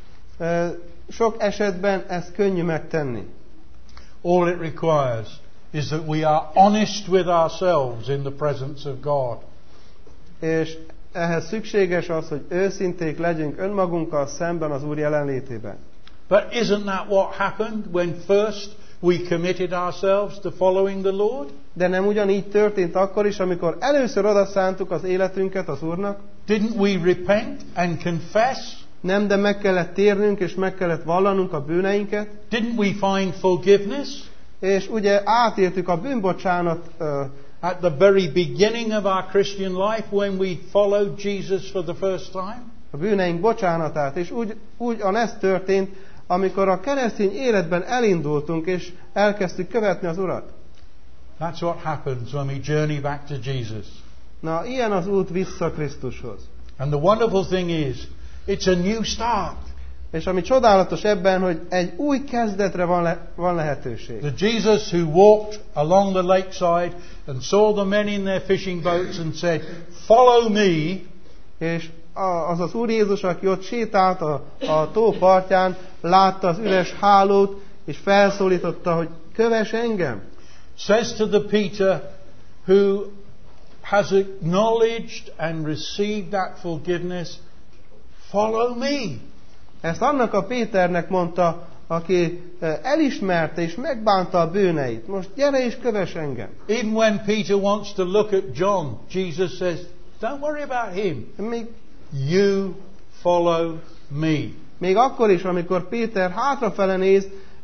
Sok esetben ez könnyű megtenni. All it requires is that we are honest with ourselves in the presence of God. És ehhez szükséges az, hogy őszinték legyünk önmagunkkal szemben az Úr jelenlétében. But isn't that what happened when first we committed ourselves to following the Lord? De nem ugyanígy történt akkor is, amikor először odaszántuk az életünket az Úrnak? Didn't we repent and confess? Nem, de meg kellett térnünk és meg kellett vallanunk a bűneinket. Didn't we find forgiveness? És ugye átértük a bűnbocsánat uh, at the very beginning of our Christian life when we followed Jesus for the first time? A bűneink bocsánatát, és úgy, úgy ez történt, amikor a keresztény életben elindultunk, és elkezdtük követni az Urat. That's what happens when we journey back to Jesus. Na, ilyen az út vissza Krisztushoz. And the wonderful thing is, it's a new start. És ami csodálatos ebben, hogy egy új kezdetre van, le, van lehetőség. The Jesus who walked along the lakeside and saw the men in their fishing boats and said, "Follow me." És az az Úr Jézus, aki ott sétált a, a tó partján, látta az üres hálót, és felszólította, hogy kövess engem. Says to the Peter who has acknowledged and received that forgiveness, "Follow me." Ezt annak a Péternek mondta, aki elismerte és megbánta a bűneit. Most gyere és kövess engem. Even when Peter wants to look at John, Jesus says, "Don't worry about him. Még, you follow me." Még akkor is, amikor Péter hátrafele néz,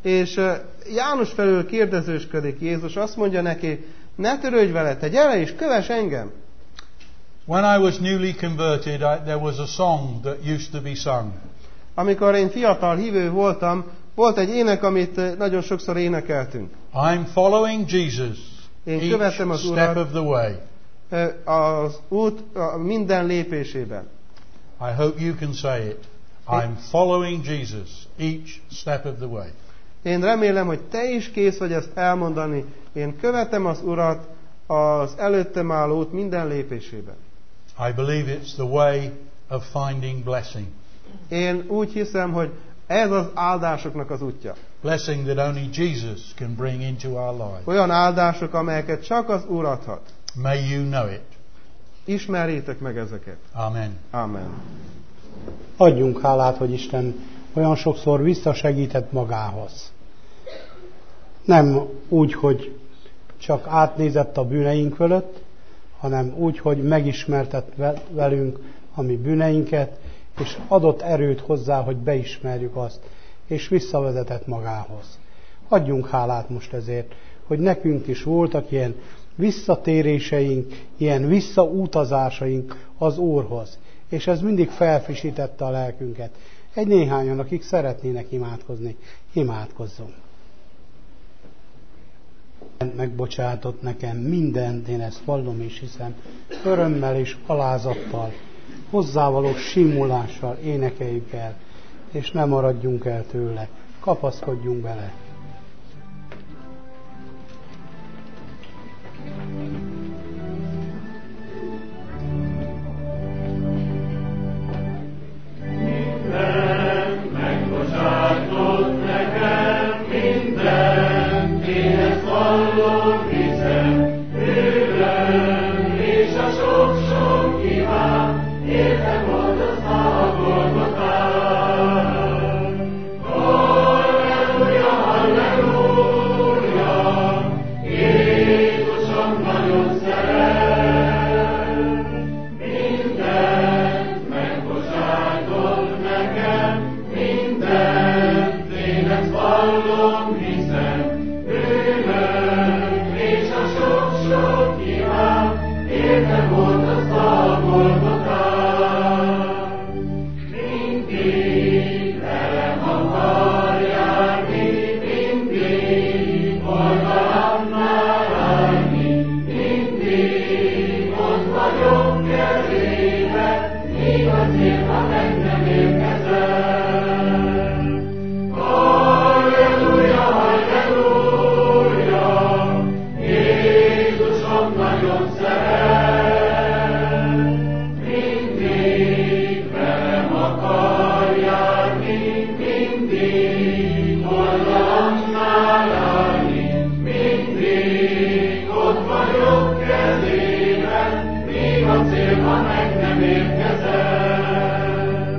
És János felől kérdezősködik Jézus, azt mondja neki, ne törődj vele, te gyere és kövess engem. When I was newly converted, I, there was a song that used to be sung. Amikor én fiatal hívő voltam, volt egy ének, amit nagyon sokszor énekeltünk. I'm following Jesus Én követem each az step Urat of the way. az út minden lépésében. I hope you can say it. I'm following Jesus each step of the way. Én remélem, hogy te is kész vagy ezt elmondani. Én követem az Urat az előttem álló út minden lépésében. I believe it's the way of finding blessing. Én úgy hiszem, hogy ez az áldásoknak az útja. Blessing that only Jesus can bring into our lives. Olyan áldások, amelyeket csak az Úr adhat. May you know it. Ismerjétek meg ezeket. Amen. Amen. Adjunk hálát, hogy Isten olyan sokszor visszasegített magához. Nem úgy, hogy csak átnézett a bűneink fölött, hanem úgy, hogy megismertett velünk a mi bűneinket, és adott erőt hozzá, hogy beismerjük azt, és visszavezetett magához. Adjunk hálát most ezért, hogy nekünk is voltak ilyen visszatéréseink, ilyen visszautazásaink az Úrhoz, és ez mindig felfrissítette a lelkünket. Egy néhányan, akik szeretnének imádkozni, imádkozzunk. Megbocsátott nekem mindent, én ezt vallom és hiszem, örömmel és alázattal, hozzávaló simulással énekeljük el, és ne maradjunk el tőle, kapaszkodjunk bele. Minden megbocsátott nekem, mindent, én ezt vallom, hiszem, bűnöm, és a sok-sok hibám, értem hordozta a Golgotán. Halleluja, halleluja, Jézusom nagyon szeret, mindent megbocsátott nekem, mindent én ezt vallom, hiszem, bűnöm, és a sok-sok hibám, értem hordozta a Golgotán. Mindig velem akar járni, mindig oldalamnál állni, mindig ott vagyok kezében, míg a célba meg nem érkezem. Halleluja, halleluja, Jézusom nagyon szeret, mindig velem akar járni, mindig oldalamnál állni, mindig ott vagyok kezében, míg a célba meg nem érkezem.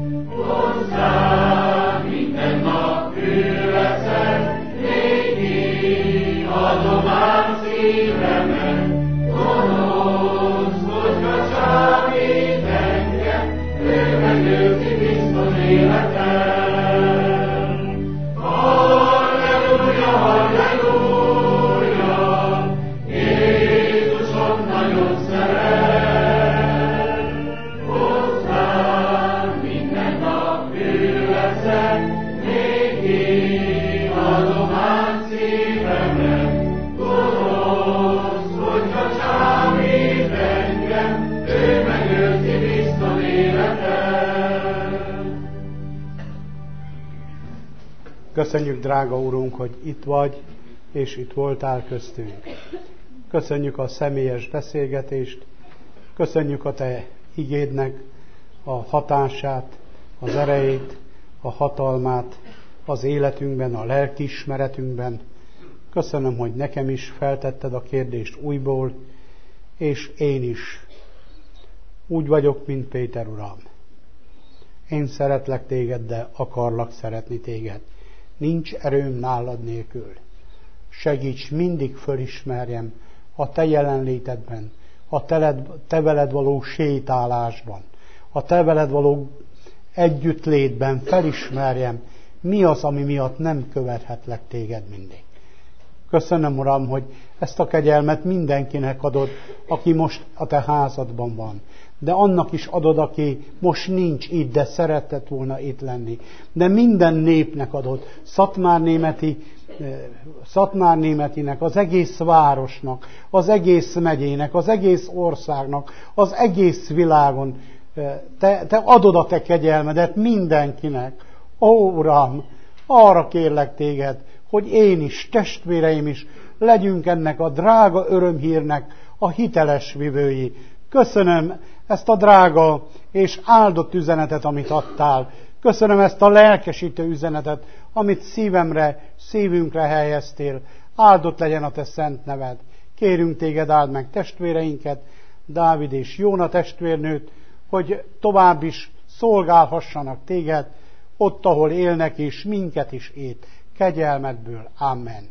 Hozzám minden nap ő veszem, néki adom át szívemet, gonosz, hogyha csábít engem, ő megőrzi biztos életem. Halleluja, halleluja, Jézusom nagyon szeret. Hozzám minden nap ő veszem, néki adom át szívemet, gonosz, hogyha csábít engem, ő megőrzi biztos életem. Köszönjük, drága Urunk, hogy itt vagy, és itt voltál köztünk. Köszönjük a személyes beszélgetést, köszönjük a Te igédnek a hatását, az erejét, a hatalmát az életünkben, a lelkiismeretünkben. Köszönöm, hogy nekem is feltetted a kérdést újból, és én is úgy vagyok, mint Péter uram. Én szeretlek téged, de akarlak szeretni téged. Nincs erőm nálad nélkül. Segíts mindig fölismerjem a te jelenlétedben, a teled, te veled való sétálásban, a te veled való együttlétben felismerjem Mi az, ami miatt nem követhetlek téged mindig? Köszönöm, Uram, hogy ezt a kegyelmet mindenkinek adod, aki most a te házadban van. De annak is adod, aki most nincs itt, de szeretett volna itt lenni. De minden népnek adod, Szatmárnémeti, Szatmárnémetinek, az egész városnak, az egész megyének, az egész országnak, az egész világon. Te, te adod a te kegyelmedet mindenkinek. Ó, Uram, arra kérlek téged, hogy én is, testvéreim is legyünk ennek a drága örömhírnek a hiteles vivői. Köszönöm ezt a drága és áldott üzenetet, amit adtál. Köszönöm ezt a lelkesítő üzenetet, amit szívemre, szívünkre helyeztél. Áldott legyen a te szent neved. Kérünk téged, áld meg testvéreinket, Dávid és Jóna testvérnőt, hogy tovább is szolgálhassanak téged, ott, ahol élnek, és minket is ét. Kegyelmedből. Amen.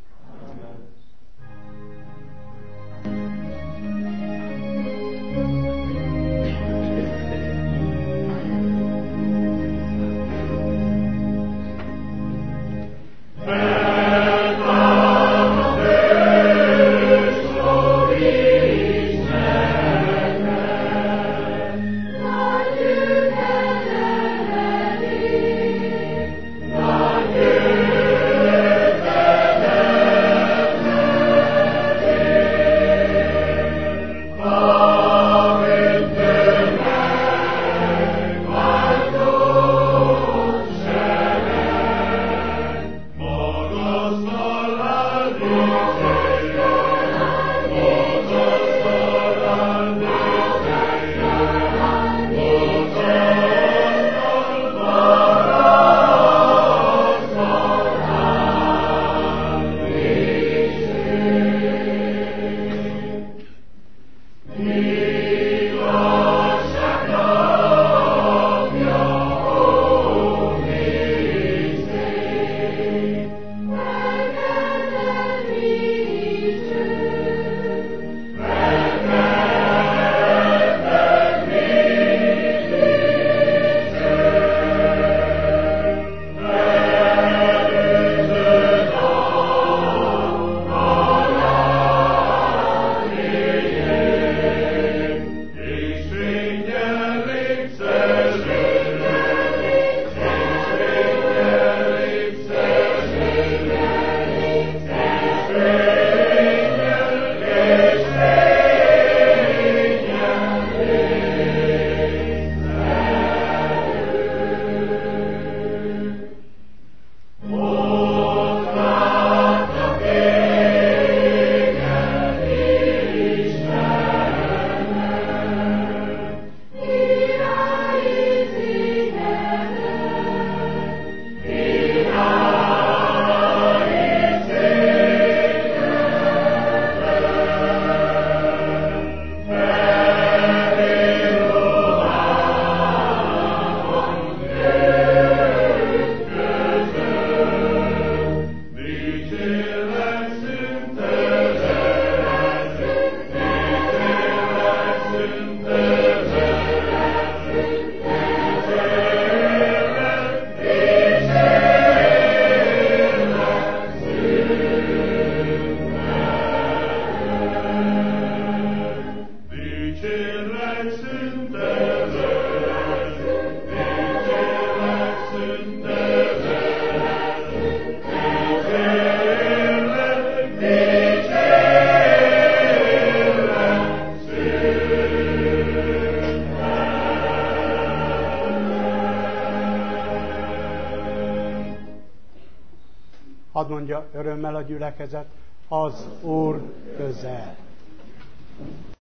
Hadd mondja örömmel a gyülekezet, az Úr közel.